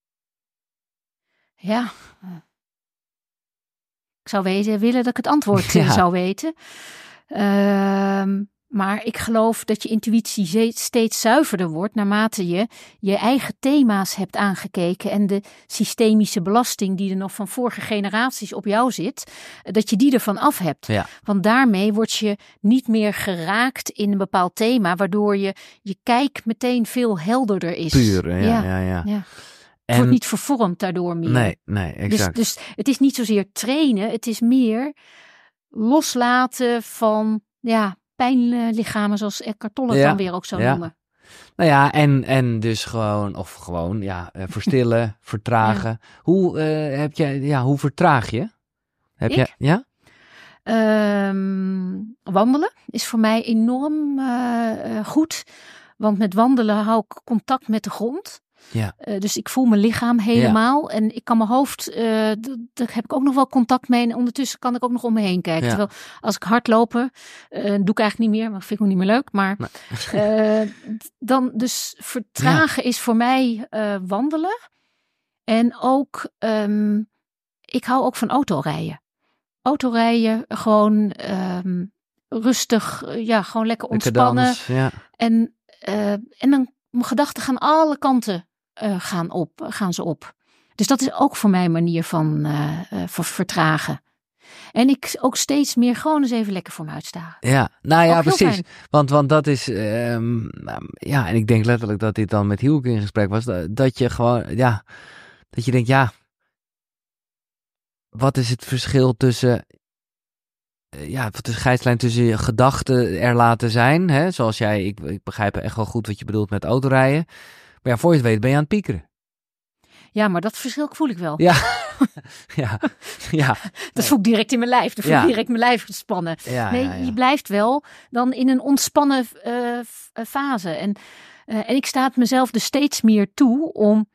Ja, ik zou willen dat ik het antwoord zou weten. Maar ik geloof dat je intuïtie steeds zuiverder wordt naarmate je je eigen thema's hebt aangekeken en de systemische belasting die er nog van vorige generaties op jou zit, dat je die ervan af hebt. Ja. Want daarmee word je niet meer geraakt in een bepaald thema, waardoor je kijk meteen veel helderder is. Puur, ja. Het wordt niet vervormd daardoor meer. Nee, exact. Dus het is niet zozeer trainen, het is meer loslaten van pijnlichamen, zoals Eckhart Tolle dan weer ook zou noemen. Nou ja, en dus gewoon verstillen, vertragen. Ja. Hoe vertraag je? Wandelen is voor mij enorm goed, want met wandelen hou ik contact met de grond. Ja. Dus ik voel mijn lichaam helemaal. Ja. En ik kan mijn hoofd, daar heb ik ook nog wel contact mee. En ondertussen kan ik ook nog om me heen kijken. Ja. Terwijl als ik hardlopen, doe ik eigenlijk niet meer. Maar dat vind ik ook niet meer leuk. Maar dan dus vertragen is voor mij wandelen. En ook, ik hou ook van autorijden. Autorijden, gewoon rustig, gewoon lekker ontspannen. Dans, ja. En dan mijn gedachten gaan alle kanten gaan ze op. Dus dat is ook voor mij een manier van vertragen. En ik ook steeds meer gewoon eens even lekker voor me uitstaren. Ja, nou ja, precies. Want dat is, en ik denk letterlijk dat dit dan met Hielke in gesprek was, dat je gewoon, dat je denkt, wat is het verschil tussen, wat is de scheidslijn tussen je gedachten er laten zijn, hè? Zoals jij, ik begrijp echt wel goed wat je bedoelt met autorijden. Maar voor je het weet ben je aan het piekeren. Ja, maar dat verschil voel ik wel. Ja. Dat voel ik direct in mijn lijf. Dat voel ik direct mijn lijf gespannen. Je blijft wel dan in een ontspannen fase. En ik sta het mezelf dus steeds meer toe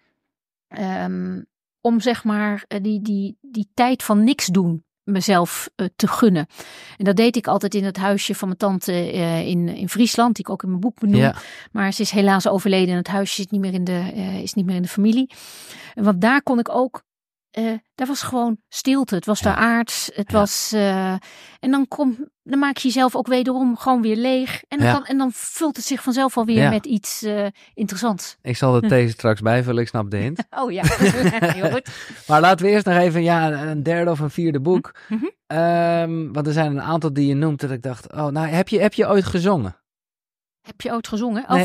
om zeg maar die tijd van niks doen mezelf te gunnen. En dat deed ik altijd in het huisje van mijn tante in Friesland, die ik ook in mijn boek benoem. Ja. Maar ze is helaas overleden en het huisje is niet meer in de familie. Want daar kon ik ook, daar was gewoon stilte. Het was daar aards. Het was, en dan maak je jezelf ook wederom gewoon weer leeg. En dan vult het zich vanzelf alweer met iets interessants. Ik zal de thee straks bijvullen, ik snap de hint. Oh ja, heel goed. Maar laten we eerst nog even een derde of een vierde boek. Want er zijn een aantal die je noemt dat ik dacht, heb je ooit gezongen? Heb je ooit gezongen? Nee.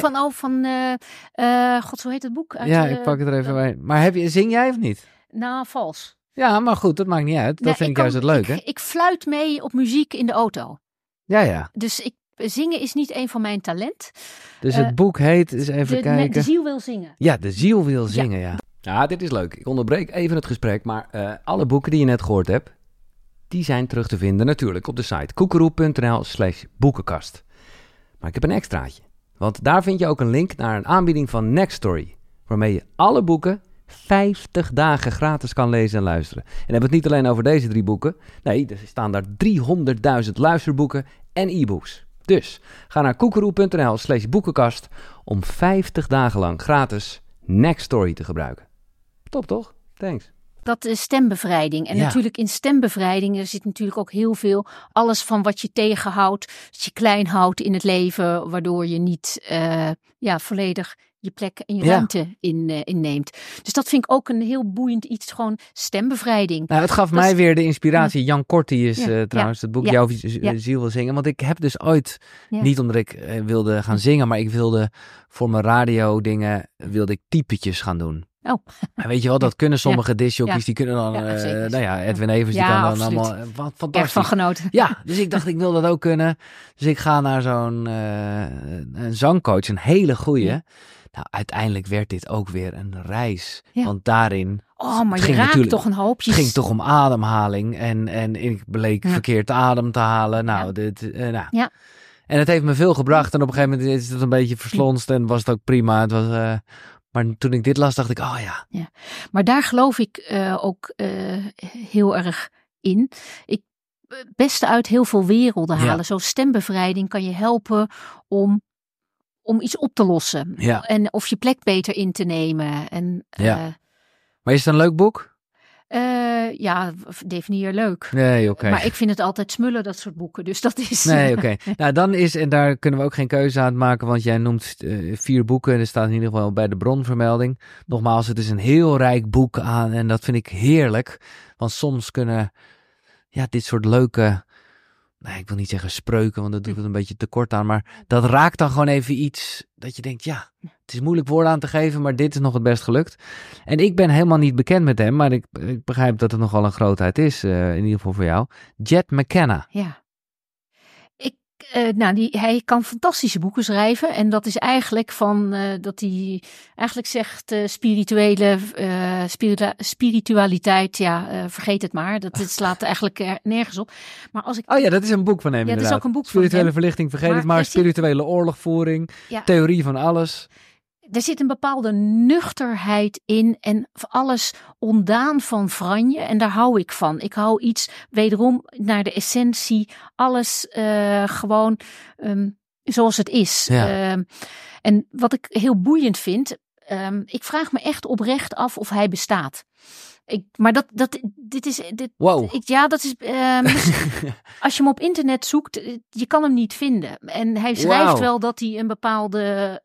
God, zo heet het boek? Ik pak het er even bij. Maar zing jij of niet? Nou, vals. Ja, maar goed, dat maakt niet uit. Dat vind ik juist het leuke. Ik fluit mee op muziek in de auto. Ja. Dus zingen is niet een van mijn talent. Dus het boek heet, eens even kijken. De ziel wil zingen. Ja, de ziel wil zingen, ja. Ja, dit is leuk. Ik onderbreek even het gesprek, maar alle boeken die je net gehoord hebt, die zijn terug te vinden natuurlijk op de site koekeroe.nl/boekenkast. Maar ik heb een extraatje. Want daar vind je ook een link naar een aanbieding van Nextory, waarmee je alle boeken 50 dagen gratis kan lezen en luisteren. En dan hebben we het niet alleen over deze 3 boeken. Nee, er staan daar 300.000 luisterboeken en e-books. Dus ga naar koekeroe.nl/boekenkast om 50 dagen lang gratis Nextory te gebruiken. Top toch? Thanks. Dat is stembevrijding. En natuurlijk in stembevrijding, er zit natuurlijk ook heel veel, alles van wat je tegenhoudt, dat je klein houdt in het leven, waardoor je niet volledig je plek en je ruimte inneemt. Dus dat vind ik ook een heel boeiend iets, gewoon stembevrijding. Nou, het gaf mij weer de inspiratie. Jan Kortie is trouwens het boek Jouw Ziel wil zingen. Want ik heb dus ooit, niet omdat ik wilde gaan zingen, maar ik wilde voor mijn radio dingen, wilde ik typetjes gaan doen. Oh. En weet je wel, dat kunnen sommige discjockeys, die kunnen dan, Edwin Evers, die kan dan allemaal, wat fantastisch. Echt van genoten. Ja, dus ik dacht, ik wil dat ook kunnen. Dus ik ga naar zo'n een zangcoach, een hele goeie. Nou, uiteindelijk werd dit ook weer een reis. Ja. Want daarin... Maar je raakt toch een hoop. Het ging toch om ademhaling. En ik bleek verkeerd adem te halen. Nou, Ja. En het heeft me veel gebracht. En op een gegeven moment is het een beetje verslonst. En was het ook prima. Het was... Maar toen ik dit las, dacht ik, ja. Maar daar geloof ik ook heel erg in. Ik beste uit heel veel werelden halen. Ja. Zo stembevrijding kan je helpen om iets op te lossen. Ja. En of je plek beter in te nemen. En, maar is het een leuk boek? Definieer leuk. Nee, oké. Maar ik vind het altijd smullen, dat soort boeken. Dus dat is... Nee, oké. Nou, dan is, en daar kunnen we ook geen keuze aan maken, want jij noemt 4 boeken. Er staat in ieder geval bij de bronvermelding. Nogmaals, het is een heel rijk boek aan en dat vind ik heerlijk. Want soms kunnen, dit soort leuke... Nee, ik wil niet zeggen spreuken, want dat doet het een beetje tekort aan. Maar dat raakt dan gewoon even iets dat je denkt, het is moeilijk woorden aan te geven, maar dit is nog het best gelukt. En ik ben helemaal niet bekend met hem, maar ik begrijp dat het nogal een grootheid is, in ieder geval voor jou. Jed McKenna. Ja. Hij kan fantastische boeken schrijven. En dat is eigenlijk dat hij eigenlijk zegt spiritualiteit, vergeet het maar. Dat slaat eigenlijk nergens op. Maar als ik... dat is een boek van hem inderdaad. Dat is ook een boek Spirituele van hem. verlichting, vergeet het maar. Spirituele oorlogvoering, theorie van alles. Er zit een bepaalde nuchterheid in en alles ontdaan van franje. En daar hou ik van. Ik hou iets wederom naar de essentie. Alles gewoon zoals het is. Ja. En wat ik heel boeiend vind. Ik vraag me echt oprecht af of hij bestaat. Wow. Dat is. Als je hem op internet zoekt, je kan hem niet vinden. En hij schrijft wel dat hij een bepaalde,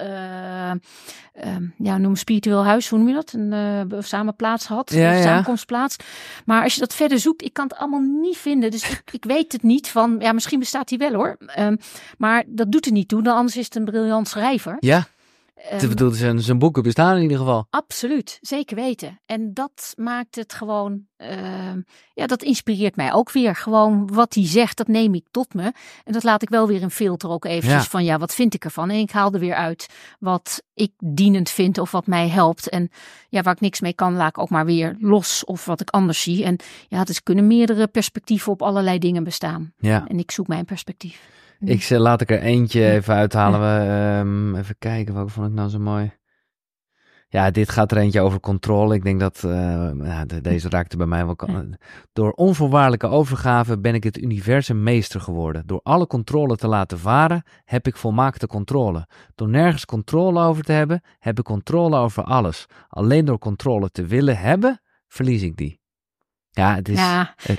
noem spiritueel huis, hoe noem je dat? Een samenplaats had, een samenkomstplaats. Maar als je dat verder zoekt, ik kan het allemaal niet vinden. Dus ik weet het niet van, misschien bestaat hij wel hoor. Maar dat doet er niet toe, dan anders is het een briljant schrijver. Ja. Zijn boeken bestaan in ieder geval. Absoluut, zeker weten. En dat maakt het gewoon, dat inspireert mij ook weer. Gewoon wat hij zegt, dat neem ik tot me. En dat laat ik wel weer een filter ook eventjes van, wat vind ik ervan? En ik haal er weer uit wat ik dienend vind of wat mij helpt. En waar ik niks mee kan, laat ik ook maar weer los of wat ik anders zie. En dus kunnen meerdere perspectieven op allerlei dingen bestaan. Ja. En ik zoek mijn perspectief. Laat ik er eentje even uithalen. Even kijken, welke vond ik nou zo mooi? Ja, dit gaat er eentje over controle. Ik denk dat deze raakte bij mij wel. Door onvoorwaardelijke overgave ben ik het universum meester geworden. Door alle controle te laten varen, heb ik volmaakte controle. Door nergens controle over te hebben, heb ik controle over alles. Alleen door controle te willen hebben, verlies ik die. Ja, het is...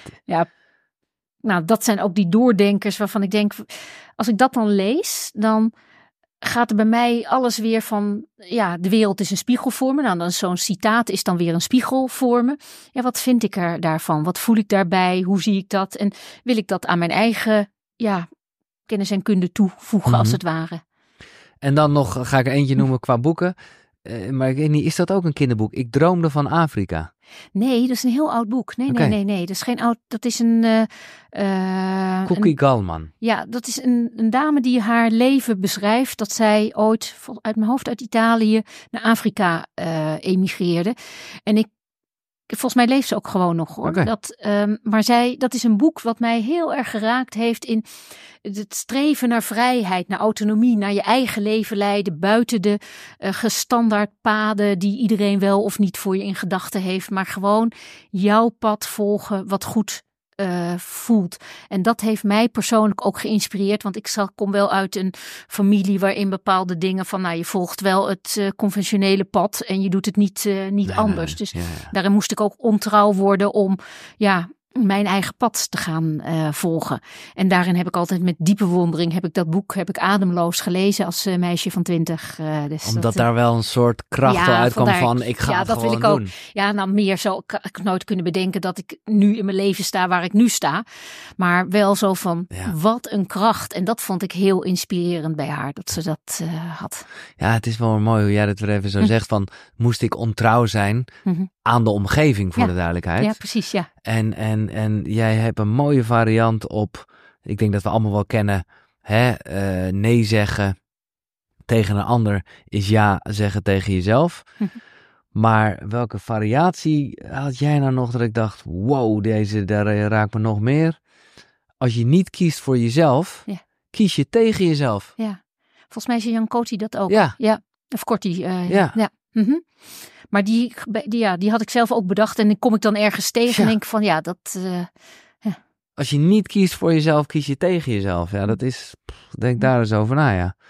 Nou, dat zijn ook die doordenkers waarvan ik denk, als ik dat dan lees, dan gaat er bij mij alles weer van, de wereld is een spiegel voor me. Nou, dan zo'n citaat is dan weer een spiegel voor me. Ja, wat vind ik er daarvan? Wat voel ik daarbij? Hoe zie ik dat? En wil ik dat aan mijn eigen, kennis en kunde toevoegen, als het ware? En dan nog, ga ik er eentje noemen qua boeken. Maar ik weet niet, is dat ook een kinderboek? Ik droomde van Afrika. Nee, dat is een heel oud boek. Nee. Dat is geen oud. Dat is een. Cookie Gallman. Ja, dat is een dame die haar leven beschrijft. Dat zij ooit, uit mijn hoofd, uit Italië naar Afrika emigreerde. En volgens mij leeft ze ook gewoon nog hoor. Okay. Maar dat is een boek wat mij heel erg geraakt heeft in het streven naar vrijheid, naar autonomie, naar je eigen leven leiden, buiten de gestandaard paden die iedereen wel of niet voor je in gedachten heeft, maar gewoon jouw pad volgen wat goed voelt. En dat heeft mij persoonlijk ook geïnspireerd, want ik kom wel uit een familie waarin bepaalde dingen van, je volgt wel het conventionele pad en je doet het niet anders. Dus daarin moest ik ook ontrouw worden om, mijn eigen pad te gaan volgen. En daarin heb ik altijd met diepe bewondering, heb ik ademloos gelezen als meisje van 20. Omdat daar wel een soort kracht uitkwam van, ik ga het dat gewoon wil ik doen. Ook. Ja, nou meer zou ik nooit kunnen bedenken dat ik nu in mijn leven sta waar ik nu sta. Maar wel zo van, wat een kracht. En dat vond ik heel inspirerend bij haar, dat ze dat had. Ja, het is wel mooi hoe jij dat weer even zo zegt van, moest ik ontrouw zijn aan de omgeving voor de duidelijkheid. Ja, precies, ja. En jij hebt een mooie variant op, ik denk dat we allemaal wel kennen, nee zeggen, tegen een ander is ja zeggen tegen jezelf. Maar welke variatie had jij nou nog dat ik dacht, wow, daar raakt me nog meer. Als je niet kiest voor jezelf, kies je tegen jezelf. Ja, volgens mij is Jan Coty dat ook. Ja. Of Coty. Ja. Mm-hmm. Maar die had ik zelf ook bedacht en dan kom ik dan ergens tegen en denk van dat... Als je niet kiest voor jezelf, kies je tegen jezelf. Ja, dat is, denk daar eens over na, ja.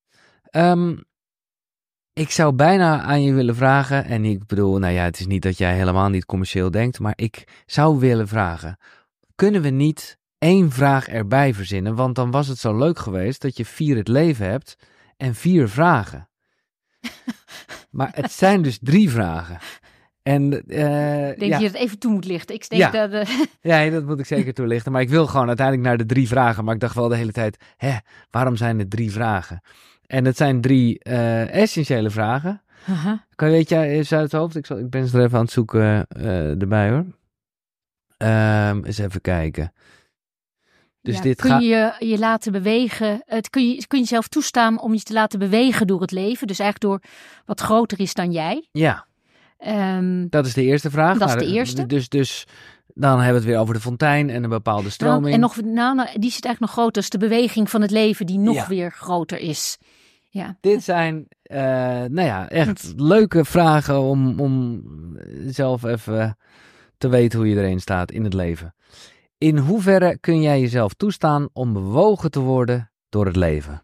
Ik zou bijna aan je willen vragen, en ik bedoel, het is niet dat jij helemaal niet commercieel denkt, maar ik zou willen vragen, kunnen we niet 1 vraag erbij verzinnen? Want dan was het zo leuk geweest dat je 4 het leven hebt en 4 vragen. Maar het zijn dus 3 vragen. En, denk je het even toe moet lichten? Ik denk dat... Ja, dat moet ik zeker toelichten. Maar ik wil gewoon uiteindelijk naar de 3 vragen. Maar ik dacht wel de hele tijd, waarom zijn het 3 vragen? En het zijn 3 essentiële vragen. Weet jij eens uit het hoofd? Ik ben er even aan het zoeken erbij hoor. Eens even kijken. Dus kun je je laten bewegen? Kun je jezelf toestaan om je te laten bewegen door het leven? Dus eigenlijk door wat groter is dan jij? Ja. Dat is de eerste vraag. Dat is de eerste. Dus dan hebben we het weer over de fontein en een bepaalde stroming. En die zit eigenlijk nog groter. Dus de beweging van het leven die nog weer groter is. Ja. Dit zijn echt leuke vragen om zelf even te weten hoe je erin staat in het leven. In hoeverre kun jij jezelf toestaan om bewogen te worden door het leven?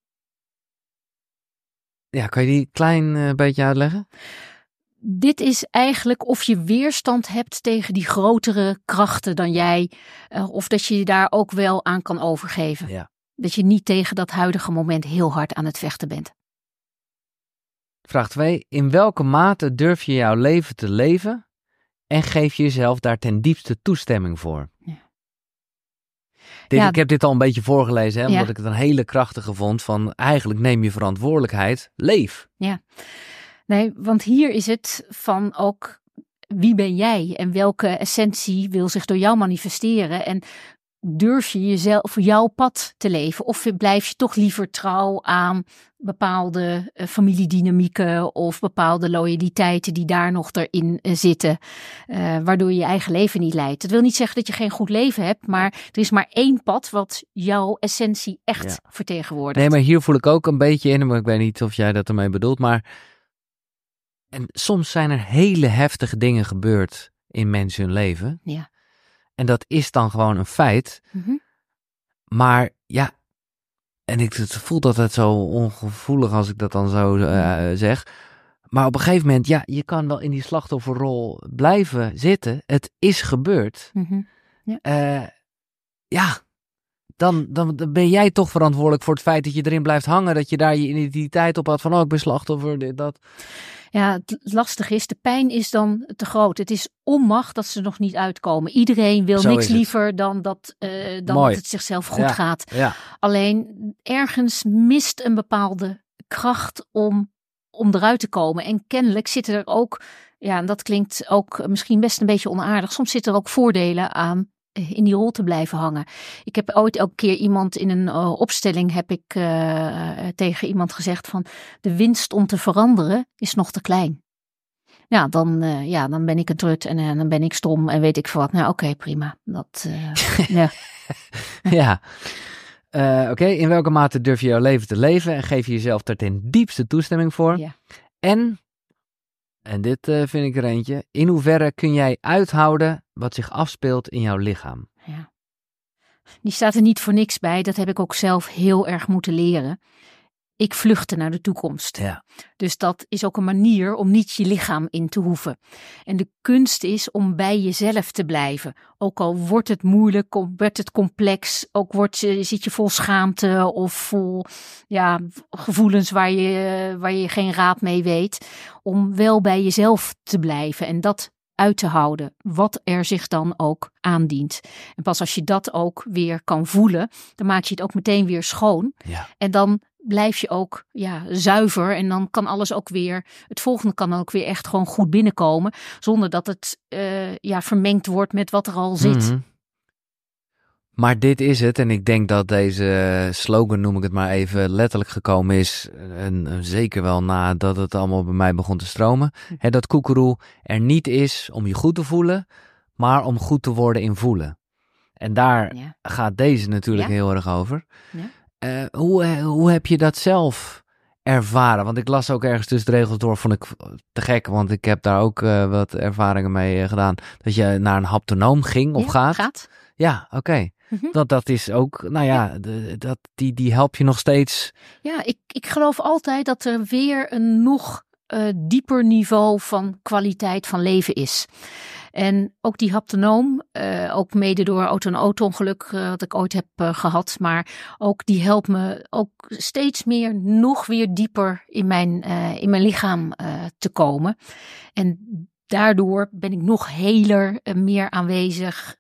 Ja, kan je die klein beetje uitleggen? Dit is eigenlijk of je weerstand hebt tegen die grotere krachten dan jij. Of dat je je daar ook wel aan kan overgeven. Ja. Dat je niet tegen dat huidige moment heel hard aan het vechten bent. Vraag 2. In welke mate durf je jouw leven te leven en geef je jezelf daar ten diepste toestemming voor? Ja. Ik heb dit al een beetje voorgelezen, omdat ik het een hele krachtige vond van eigenlijk neem je verantwoordelijkheid, leef. Ja, nee, want hier is het van ook wie ben jij en welke essentie wil zich door jou manifesteren en durf je jezelf jouw pad te leven of blijf je toch liever trouw aan bepaalde familiedynamieken of bepaalde loyaliteiten die daar nog erin zitten, waardoor je je eigen leven niet leidt. Dat wil niet zeggen dat je geen goed leven hebt, maar er is maar 1 pad wat jouw essentie echt vertegenwoordigt. Nee, maar hier voel ik ook een beetje in, maar ik weet niet of jij dat ermee bedoelt, maar en soms zijn er hele heftige dingen gebeurd in mensen hun leven. Ja. En dat is dan gewoon een feit. Mm-hmm. Maar ja, en ik voel dat het zo ongevoelig als ik dat dan zo zeg. Maar op een gegeven moment, je kan wel in die slachtofferrol blijven zitten. Het is gebeurd. Mm-hmm. Dan ben jij toch verantwoordelijk voor het feit dat je erin blijft hangen. Dat je daar je identiteit op had van, ik ben slachtoffer, dit, dat. Ja, het lastige is, de pijn is dan te groot. Het is onmacht dat ze er nog niet uitkomen. Iedereen wil niks liever dan dat het zichzelf goed gaat. Ja. Alleen ergens mist een bepaalde kracht om eruit te komen. En kennelijk zitten er ook, en dat klinkt ook misschien best een beetje onaardig, soms zitten er ook voordelen aan in die rol te blijven hangen. Ik heb ooit elke keer iemand in een opstelling heb ik tegen iemand gezegd van de winst om te veranderen is nog te klein. Ja, dan ben ik een trut en dan ben ik stom en weet ik veel wat. Nou, oké, prima. Dat, ja. Ja. Oké, in welke mate durf je jouw leven te leven en geef je jezelf er ten diepste toestemming voor? Ja. En dit vind ik er eentje. In hoeverre kun jij uithouden wat zich afspeelt in jouw lichaam? Ja. Die staat er niet voor niks bij. Dat heb ik ook zelf heel erg moeten leren. Ik vluchtte naar de toekomst. Ja. Dus dat is ook een manier om niet je lichaam in te hoeven. En de kunst is om bij jezelf te blijven. Ook al wordt het moeilijk, wordt het complex, ook zit je vol schaamte of vol gevoelens waar je geen raad mee weet. Om wel bij jezelf te blijven en dat uit te houden, wat er zich dan ook aandient. En pas als je dat ook weer kan voelen, dan maak je het ook meteen weer schoon. Ja. En dan blijf je ook zuiver en dan kan alles ook weer, het volgende kan ook weer echt gewoon goed binnenkomen, zonder dat het vermengd wordt met wat er al zit. Mm-hmm. Maar dit is het. En ik denk dat deze slogan, noem ik het maar even, letterlijk gekomen is. En zeker wel nadat het allemaal bij mij begon te stromen. Dat koekeroe er niet is om je goed te voelen, maar om goed te worden in voelen. En daar gaat deze natuurlijk heel erg over. Ja. Hoe heb je dat zelf ervaren? Want ik las ook ergens tussen de regels door, vond ik te gek. Want ik heb daar ook wat ervaringen mee gedaan. Dat je naar een haptonoom ging of gaat. Ja, oké. Mm-hmm. Dat is ook, die helpt je nog steeds. Ja, ik geloof altijd dat er weer een nog dieper niveau van kwaliteit van leven is. En ook die haptonoom, ook mede door auto-ongeluk dat ik ooit heb gehad. Maar ook die helpt me ook steeds meer nog weer dieper in mijn lichaam te komen. En daardoor ben ik nog heler, meer aanwezig.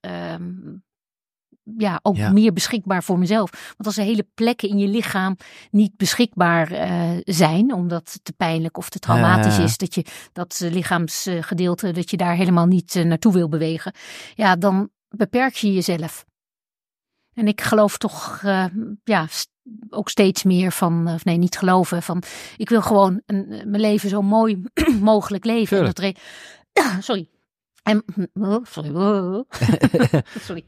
Meer beschikbaar voor mezelf. Want als er hele plekken in je lichaam niet beschikbaar zijn, omdat het te pijnlijk of te traumatisch is, dat lichaamsgedeelte, dat je daar helemaal niet naartoe wil bewegen, dan beperk je jezelf. En ik geloof toch ook steeds meer van, niet geloven, van ik wil gewoon mijn leven zo mooi mogelijk leven. En dat sorry. Sorry.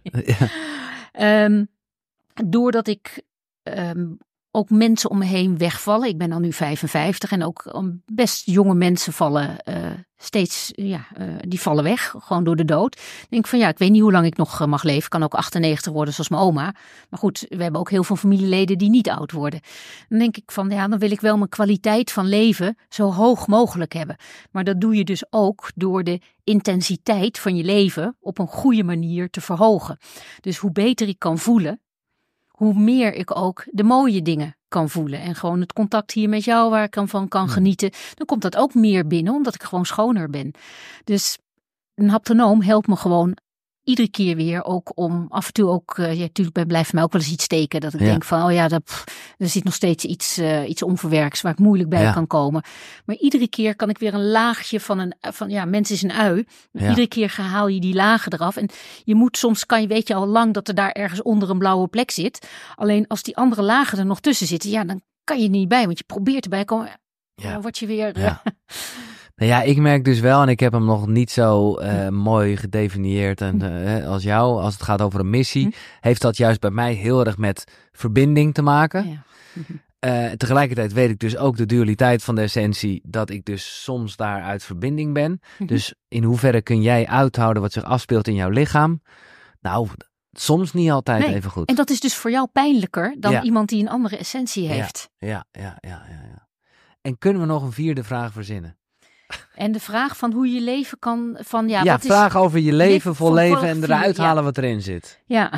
Doordat ik ook mensen om me heen wegvallen. Ik ben dan nu 55 en ook best jonge mensen vallen steeds, die vallen weg, gewoon door de dood. Dan denk ik van ik weet niet hoe lang ik nog mag leven. Ik kan ook 98 worden zoals mijn oma. Maar goed, we hebben ook heel veel familieleden die niet oud worden. Dan denk ik van dan wil ik wel mijn kwaliteit van leven zo hoog mogelijk hebben. Maar dat doe je dus ook door de intensiteit van je leven op een goede manier te verhogen. Dus hoe beter ik kan voelen, hoe meer ik ook de mooie dingen kan voelen. En gewoon het contact hier met jou waar ik van kan genieten. Dan komt dat ook meer binnen, omdat ik gewoon schoner ben. Dus een haptonoom helpt me gewoon iedere keer weer ook om af en toe ook, natuurlijk blijft mij ook wel eens iets steken. Dat ik denk van, er zit nog steeds iets onverwerks waar ik moeilijk bij kan komen. Maar iedere keer kan ik weer een laagje van mens is een ui. Iedere keer haal je die lagen eraf. En soms weet je al lang dat er daar ergens onder een blauwe plek zit. Alleen als die andere lagen er nog tussen zitten, dan kan je er niet bij. Want je probeert erbij te komen. Dan word je weer... ik merk dus wel, en ik heb hem nog niet zo mooi gedefinieerd als jou, als het gaat over een missie, heeft dat juist bij mij heel erg met verbinding te maken. Ja. Tegelijkertijd weet ik dus ook de dualiteit van de essentie, dat ik dus soms daar uit verbinding ben. Dus in hoeverre kun jij uithouden wat zich afspeelt in jouw lichaam? Nou, soms niet altijd even goed. En dat is dus voor jou pijnlijker dan iemand die een andere essentie heeft. Ja. En kunnen we nog een 4e vraag verzinnen? En de vraag van hoe je leven kan... vraag over je leven, vol leven en eruit halen wat erin zit. Ja.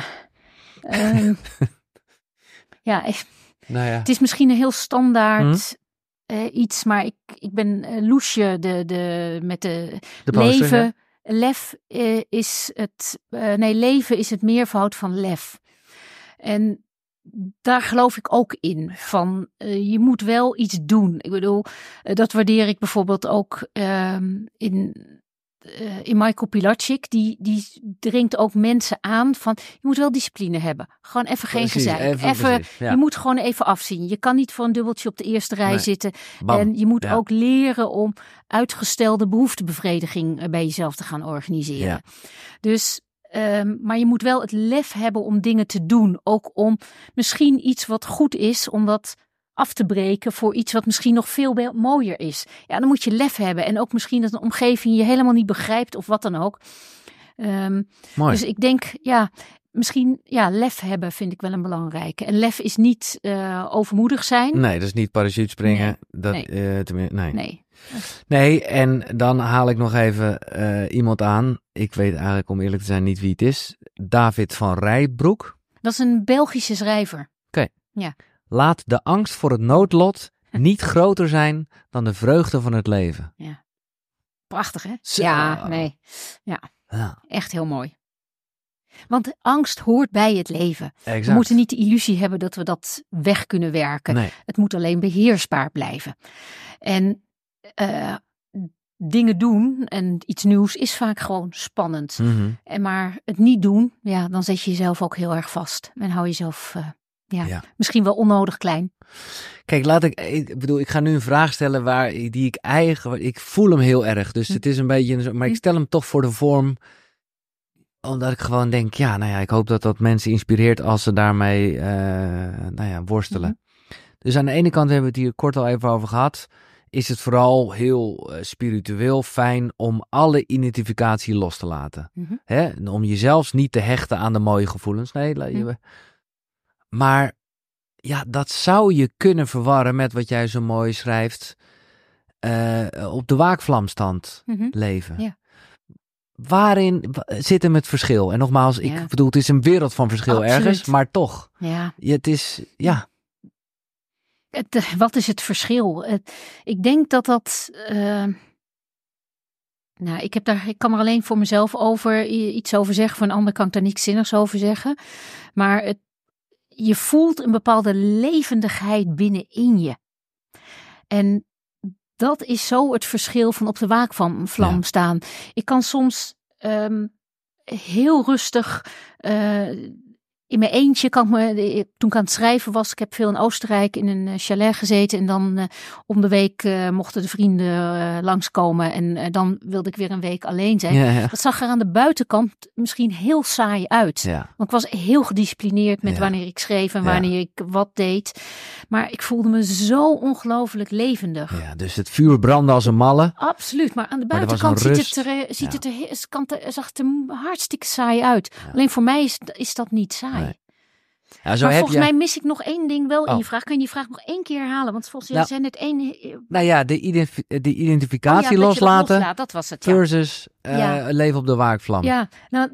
Het is misschien een heel standaard iets, maar ik ben Loesje, met de leven. Ja. Lef is het... leven is het meervoud van lef. En daar geloof ik ook in. Van je moet wel iets doen. Ik bedoel, dat waardeer ik bijvoorbeeld ook in Michael Pilatschik. Die dringt ook mensen aan van je moet wel discipline hebben. Gewoon even geen gezeik. Je moet gewoon even afzien. Je kan niet voor een dubbeltje op de eerste rij zitten. Bam. En je moet ook leren om uitgestelde behoeftebevrediging bij jezelf te gaan organiseren. Ja. Dus maar je moet wel het lef hebben om dingen te doen. Ook om misschien iets wat goed is, om dat af te breken voor iets wat misschien nog veel mooier is. Ja, dan moet je lef hebben. En ook misschien dat een omgeving je helemaal niet begrijpt of wat dan ook. Mooi. Dus ik denk, misschien lef hebben vind ik wel een belangrijke. En lef is niet overmoedig zijn. Nee, dat is niet parachutespringen. Nee, en dan haal ik nog even iemand aan. Ik weet eigenlijk, om eerlijk te zijn, niet wie het is. David van Rijbroek. Dat is een Belgische schrijver. Oké. Ja. Laat de angst voor het noodlot niet groter zijn dan de vreugde van het leven. Ja. Prachtig, hè? Zo. Ja, echt heel mooi. Want angst hoort bij het leven. Exact. We moeten niet de illusie hebben dat we dat weg kunnen werken. Nee. Het moet alleen beheersbaar blijven. En dingen doen en iets nieuws is vaak gewoon spannend. Maar het niet doen, ja, dan zet je jezelf ook heel erg vast. En hou jezelf misschien wel onnodig klein. Kijk, ik ga nu een vraag stellen ik voel hem heel erg. Dus het is een beetje, maar ik stel hem toch voor de vorm, omdat ik gewoon denk, ik hoop dat mensen inspireert als ze daarmee, worstelen. Dus aan de ene kant hebben we het hier kort al even over gehad. Is het vooral heel spiritueel fijn om alle identificatie los te laten. Hè? Om jezelf niet te hechten aan de mooie gevoelens. Maar ja, dat zou je kunnen verwarren met wat jij zo mooi schrijft. Op de waakvlamstand leven. Ja. Waarin zit hem het verschil? En nogmaals, ik bedoel, het is een wereld van verschil. Absoluut. Ergens, maar toch. Ja. Het is, wat is het verschil? Ik denk dat ik kan er alleen voor mezelf iets over zeggen. Voor een ander kan ik daar niks zinnigs over zeggen. Maar je voelt een bepaalde levendigheid binnenin je. En dat is zo het verschil van op de waakvlam staan. Ik kan soms heel rustig in mijn eentje toen ik aan het schrijven was, ik heb veel in Oostenrijk in een chalet gezeten en dan om de week mochten de vrienden langskomen en dan wilde ik weer een week alleen zijn. Ja. Dat zag er aan de buitenkant misschien heel saai uit. Ja. Want ik was heel gedisciplineerd met wanneer ik schreef en wanneer ik wat deed. Maar ik voelde me zo ongelooflijk levendig. Ja, dus het vuur brandde als een malle. Absoluut, maar aan de buitenkant zag het er hartstikke saai uit. Ja. Alleen voor mij is dat niet saai. Nee. Ja, maar volgens mij mis ik nog één ding wel in je vraag. Kan je die vraag nog één keer herhalen? Want volgens mij zijn het één... de identificatie loslaten. Dat was het, versus leven op de waakvlam. Ja,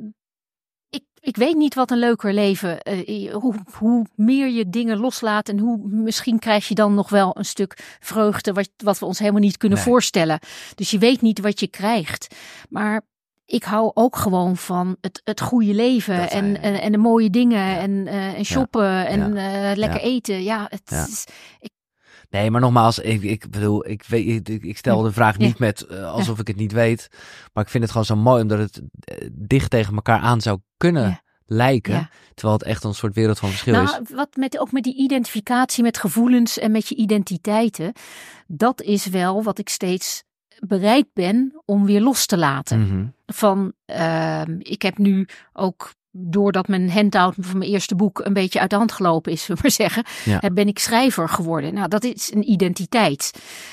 ik weet niet wat een leuker leven. Hoe meer je dingen loslaat en hoe misschien krijg je dan nog wel een stuk vreugde wat we ons helemaal niet kunnen voorstellen. Dus je weet niet wat je krijgt. Maar ik hou ook gewoon van het goede leven en de mooie dingen en shoppen en lekker eten. Ja, Nee, maar nogmaals, ik bedoel, ik stel de vraag niet met alsof ik het niet weet. Maar ik vind het gewoon zo mooi, omdat het dicht tegen elkaar aan zou kunnen lijken. Ja. Terwijl het echt een soort wereld van verschil is. Ook met die identificatie met gevoelens en met je identiteiten. Dat is wel wat ik steeds bereid ben om weer los te laten. Ik heb nu ook, doordat mijn handout van mijn eerste boek een beetje uit de hand gelopen is, zullen we maar zeggen, ben ik schrijver geworden. Nou, dat is een identiteit.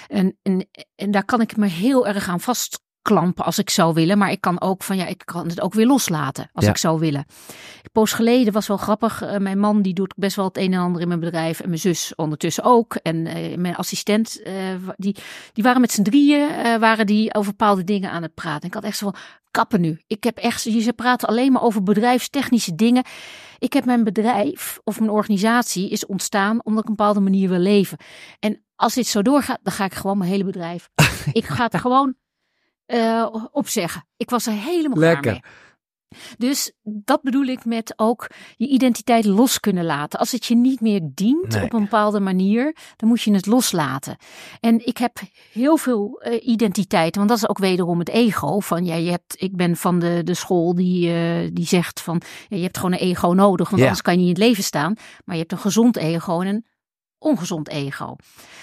En daar kan ik me heel erg aan vastklampen als ik zou willen. Maar ik kan ook ik kan het ook weer loslaten als ik zou willen. Een poos geleden was wel grappig. Mijn man die doet best wel het een en ander in mijn bedrijf. En mijn zus ondertussen ook. En mijn assistent, die waren met z'n drieën over bepaalde dingen aan het praten. Ik had echt zo van, kappen nu. Ze praten alleen maar over bedrijfstechnische dingen. Ik heb mijn bedrijf of mijn organisatie is ontstaan omdat ik een bepaalde manier wil leven. En als dit zo doorgaat, dan ga ik gewoon mijn hele bedrijf. Ik ga het gewoon opzeggen. Ik was er helemaal klaar mee. Dus dat bedoel ik met ook je identiteit los kunnen laten. Als het je niet meer dient op een bepaalde manier, dan moet je het loslaten. En ik heb heel veel identiteiten, want dat is ook wederom het ego. Ik ben van de school die zegt van, je hebt gewoon een ego nodig, want anders kan je niet in het leven staan. Maar je hebt een gezond ego en een ongezond ego.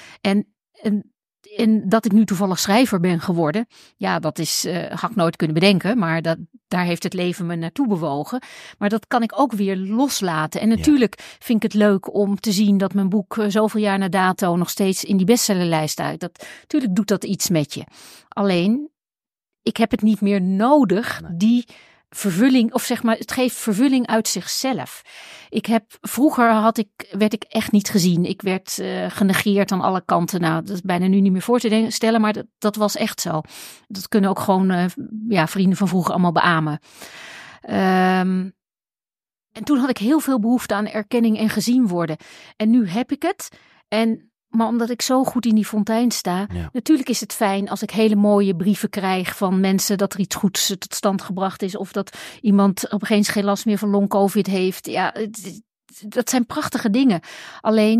En dat ik nu toevallig schrijver ben geworden, dat had ik nooit kunnen bedenken, maar daar heeft het leven me naartoe bewogen. Maar dat kan ik ook weer loslaten. En natuurlijk vind ik het leuk om te zien dat mijn boek zoveel jaar na dato nog steeds in die bestsellerlijst uit. Natuurlijk doet dat iets met je. Alleen, ik heb het niet meer nodig, die vervulling, of zeg maar, het geeft vervulling uit zichzelf. Vroeger werd ik echt niet gezien. Ik werd genegeerd aan alle kanten. Nou, dat is bijna nu niet meer voor te stellen, maar dat was echt zo. Dat kunnen ook gewoon vrienden van vroeger allemaal beamen. En toen had ik heel veel behoefte aan erkenning en gezien worden. En nu heb ik het. Maar omdat ik zo goed in die fontein sta, natuurlijk is het fijn als ik hele mooie brieven krijg van mensen dat er iets goeds tot stand gebracht is. Of dat iemand opeens geen last meer van long-covid heeft. Ja, dat zijn prachtige dingen. Alleen,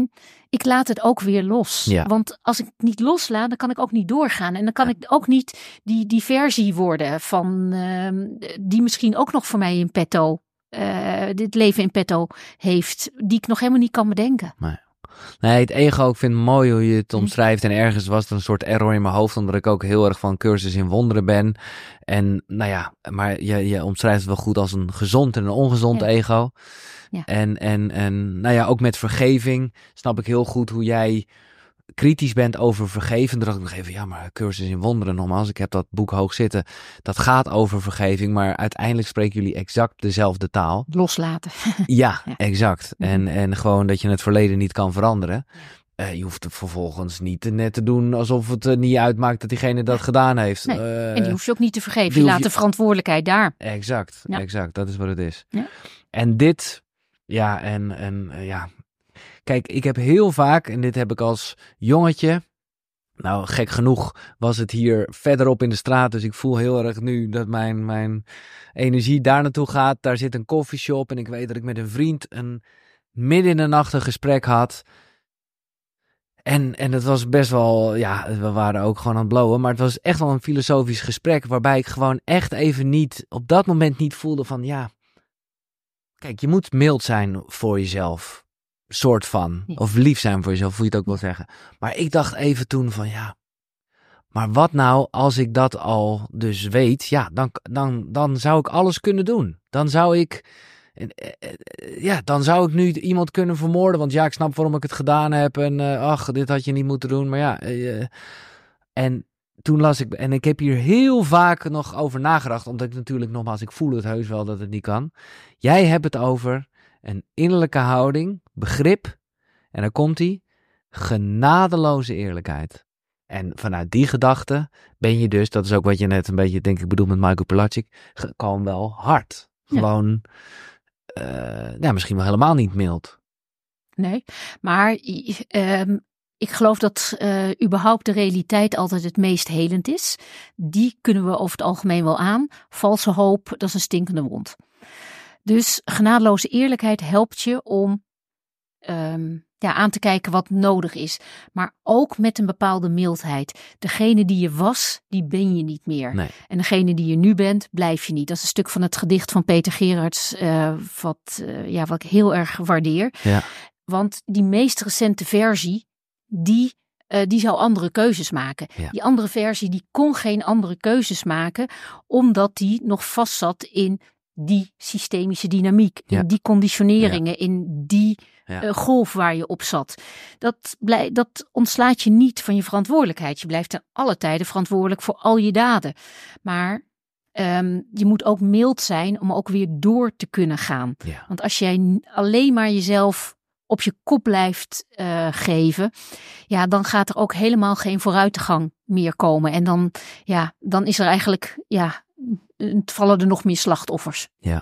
Ik laat het ook weer los. Ja. Want als ik het niet loslaat, dan kan ik ook niet doorgaan. En dan kan ik ook niet die versie worden van die misschien ook nog voor mij in petto, dit leven in petto heeft, die ik nog helemaal niet kan bedenken. Nee, het ego, ik vind het mooi hoe je het omschrijft. En ergens was het een soort error in mijn hoofd, omdat ik ook heel erg van cursus in wonderen ben. En nou ja, maar je omschrijft het wel goed als een gezond en een ongezond ego. Ja. En nou ja, ook met vergeving snap ik heel goed hoe jij kritisch bent over vergeven. Dan dacht ik nog even, ja, maar cursus in wonderen, nogmaals, ik heb dat boek hoog zitten. Dat gaat over vergeving, maar uiteindelijk spreken jullie exact dezelfde taal. Loslaten. Ja, exact. En gewoon dat je het verleden niet kan veranderen. Je hoeft het vervolgens niet net te doen alsof het niet uitmaakt dat diegene dat gedaan heeft. Nee. En die hoef je ook niet te vergeven. Je laat de verantwoordelijkheid daar. Exact, exact. Dat is wat het is. Ja. En dit, ja. Kijk, ik heb heel vaak, en dit heb ik als jongetje, nou gek genoeg was het hier verderop in de straat, dus ik voel heel erg nu dat mijn energie daar naartoe gaat. Daar zit een koffieshop en ik weet dat ik met een vriend midden in de nacht een gesprek had. En het was best wel, ja, we waren ook gewoon aan het blowen, maar het was echt wel een filosofisch gesprek waarbij ik gewoon echt even niet, op dat moment niet voelde van, ja, kijk, je moet mild zijn voor jezelf. Soort van. Ja. Of lief zijn voor jezelf, hoe je het ook wil zeggen. Maar ik dacht even toen van ja, maar wat nou als ik dat al dus weet, ja, dan zou ik alles kunnen doen. Dan zou ik nu iemand kunnen vermoorden, want ja, ik snap waarom ik het gedaan heb en ach, dit had je niet moeten doen, maar ja. En toen las ik, en ik heb hier heel vaak nog over nagedacht, omdat ik natuurlijk nogmaals, ik voel het heus wel dat het niet kan. Jij hebt het over een innerlijke houding, begrip, en dan komt die, genadeloze eerlijkheid. En vanuit die gedachte ben je dus, dat is ook wat je net een beetje, denk ik, bedoelt met Michael Pilatschik, gewoon wel hard. Gewoon, misschien wel helemaal niet mild. Nee, maar ik geloof dat überhaupt de realiteit altijd het meest helend is. Die kunnen we over het algemeen wel aan. Valse hoop, dat is een stinkende wond. Dus genadeloze eerlijkheid helpt je om aan te kijken wat nodig is. Maar ook met een bepaalde mildheid. Degene die je was, die ben je niet meer. Nee. En degene die je nu bent, blijf je niet. Dat is een stuk van het gedicht van Peter Gerards, wat ik heel erg waardeer. Ja. Want die meest recente versie, die zou andere keuzes maken. Ja. Die andere versie, die kon geen andere keuzes maken, omdat die nog vastzat in die systemische dynamiek, in die conditioneringen, in die golf waar je op zat. Dat ontslaat je niet van je verantwoordelijkheid. Je blijft ten alle tijde verantwoordelijk voor al je daden. Maar je moet ook mild zijn om ook weer door te kunnen gaan. Ja. Want als jij alleen maar jezelf op je kop blijft geven, ja, dan gaat er ook helemaal geen vooruitgang meer komen. En dan is er eigenlijk, vallen er nog meer slachtoffers. Ja.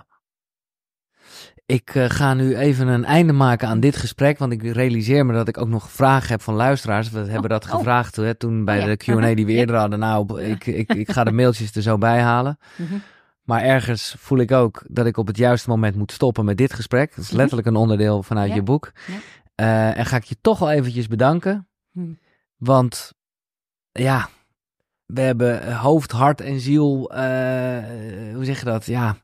Ik ga nu even een einde maken aan dit gesprek, want ik realiseer me dat ik ook nog vragen heb van luisteraars. We hebben dat gevraagd toen bij de Q&A die we eerder hadden. Nou, ik ga de mailtjes er zo bij halen. Mm-hmm. Maar ergens voel ik ook dat ik op het juiste moment moet stoppen met dit gesprek. Dat is letterlijk een onderdeel vanuit je boek. Ja. En ga ik je toch wel eventjes bedanken. Want ja, we hebben hoofd, hart en ziel, hoe zeg je dat?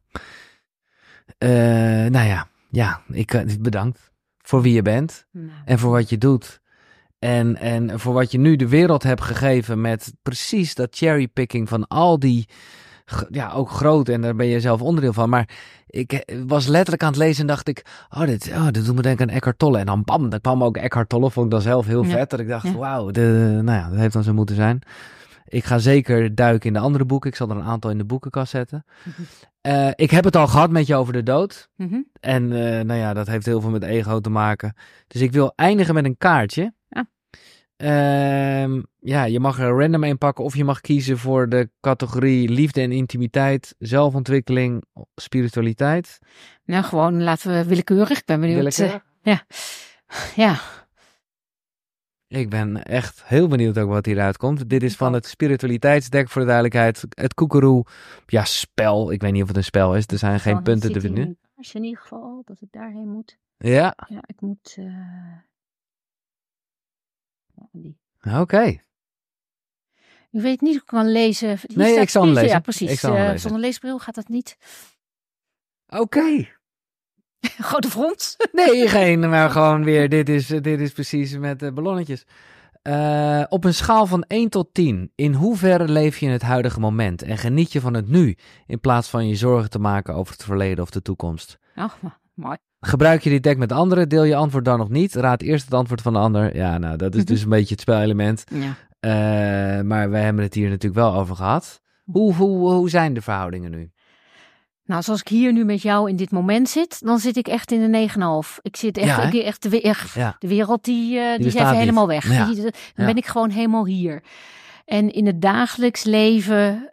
Ik bedankt voor wie je bent en voor wat je doet. En voor wat je nu de wereld hebt gegeven met precies dat cherrypicking van al die, ook groot, en daar ben je zelf onderdeel van. Maar ik was letterlijk aan het lezen en dacht ik, dit doet me denken aan Eckhart Tolle. En dan bam, daar kwam ook Eckhart Tolle, vond ik dan zelf heel vet. Dat ik dacht, wauw, dat heeft dan zo moeten zijn. Ik ga zeker duiken in de andere boeken. Ik zal er een aantal in de boekenkast zetten. Ik heb het al gehad met je over de dood. Mm-hmm. En dat heeft heel veel met ego te maken. Dus ik wil eindigen met een kaartje. Je mag er random een pakken of je mag kiezen voor de categorie liefde en intimiteit, zelfontwikkeling, spiritualiteit. Nou, gewoon laten we willekeurig. Ik ben benieuwd. Ja. Ik ben echt heel benieuwd ook wat hieruit komt. Dit is van het spiritualiteitsdek, voor de duidelijkheid. Het Koekeroe, spel. Ik weet niet of het een spel is. Er zijn geen punten te vinden. In ieder geval, dat ik daarheen moet. Ja. Ja, ik moet... Oké. Ik weet niet of ik kan lezen. Hier Nee, staat ik zal hem lezen. lezen. Ja, precies. Ik zal hem lezen. Zonder leesbril gaat dat niet. Oké. Grote front. Nee, geen, maar gewoon weer, dit is precies met ballonnetjes. Op een schaal van 1 tot 10, in hoeverre leef je in het huidige moment en geniet je van het nu, in plaats van je zorgen te maken over het verleden of de toekomst? Oh, mooi. Gebruik je dit deck met anderen, deel je antwoord dan nog niet, raad eerst het antwoord van de ander. Ja, nou, dat is dus een beetje het spelelement. Ja. Maar wij hebben het hier natuurlijk wel over gehad. Hoe zijn de verhoudingen nu? Nou, zoals ik hier nu met jou in dit moment zit, dan zit ik echt in de 9,5. Ik zit echt, de wereld die is even helemaal weg. Ja. Dan ben ik gewoon helemaal hier. En in het dagelijks leven,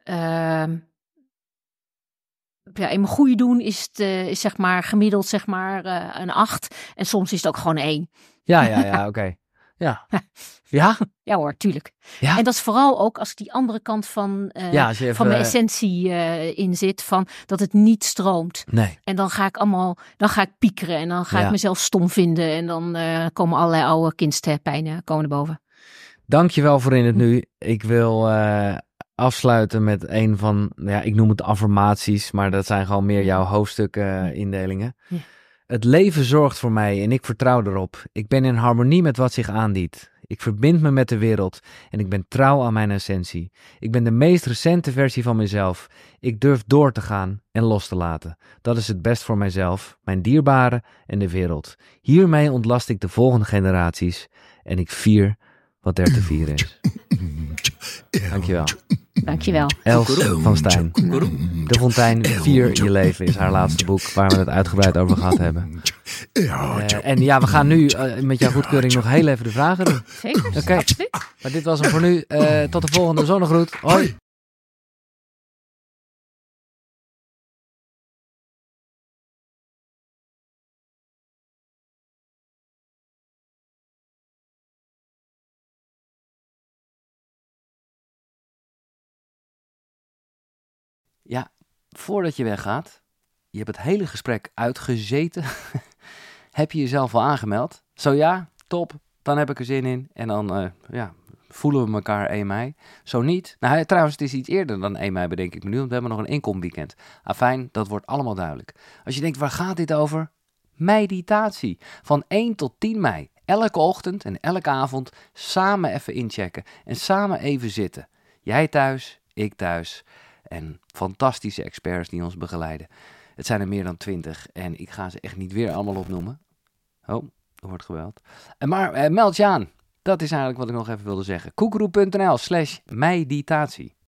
in mijn goede doen is zeg maar gemiddeld zeg maar een 8. En soms is het ook gewoon 1. Ja, oké. Ja. Ja? Ja hoor, tuurlijk. Ja. En dat is vooral ook als ik die andere kant van mijn essentie in zit, van dat het niet stroomt. Nee. En dan ga ik piekeren en dan ga ik mezelf stom vinden en dan komen allerlei oude kindspijnen komen erboven. Dankjewel voor in het nu. Ik wil afsluiten met een van, ik noem het affirmaties, maar dat zijn gewoon meer jouw hoofdstukken indelingen. Ja. Het leven zorgt voor mij en ik vertrouw erop. Ik ben in harmonie met wat zich aandient. Ik verbind me met de wereld en ik ben trouw aan mijn essentie. Ik ben de meest recente versie van mezelf. Ik durf door te gaan en los te laten. Dat is het best voor mijzelf, mijn dierbaren en de wereld. Hiermee ontlast ik de volgende generaties en ik vier wat er te vieren is. Dankjewel. Dankjewel. Els van Stijn. De Fontein, Vier je leven is haar laatste boek waar we het uitgebreid over gehad hebben. En we gaan nu met jouw goedkeuring nog heel even de vragen doen. Zeker, absoluut. Maar dit was hem voor nu. Tot de volgende zonnegroet. Hoi. Ja, voordat je weggaat, je hebt het hele gesprek uitgezeten. Heb je jezelf al aangemeld? Zo ja, top, dan heb ik er zin in. En dan voelen we elkaar 1 mei. Zo niet. Nou, trouwens, het is iets eerder dan 1 mei, bedenk ik me nu. Want we hebben nog een inkomweekend. Afijn, dat wordt allemaal duidelijk. Als je denkt, waar gaat dit over? Meditatie. Van 1 tot 10 mei. Elke ochtend en elke avond samen even inchecken. En samen even zitten. Jij thuis, ik thuis. En fantastische experts die ons begeleiden. Het zijn er meer dan 20 en ik ga ze echt niet weer allemaal opnoemen. Oh, er wordt gebeld. Maar meld je aan. Dat is eigenlijk wat ik nog even wilde zeggen. Koekeroe.nl/meditatie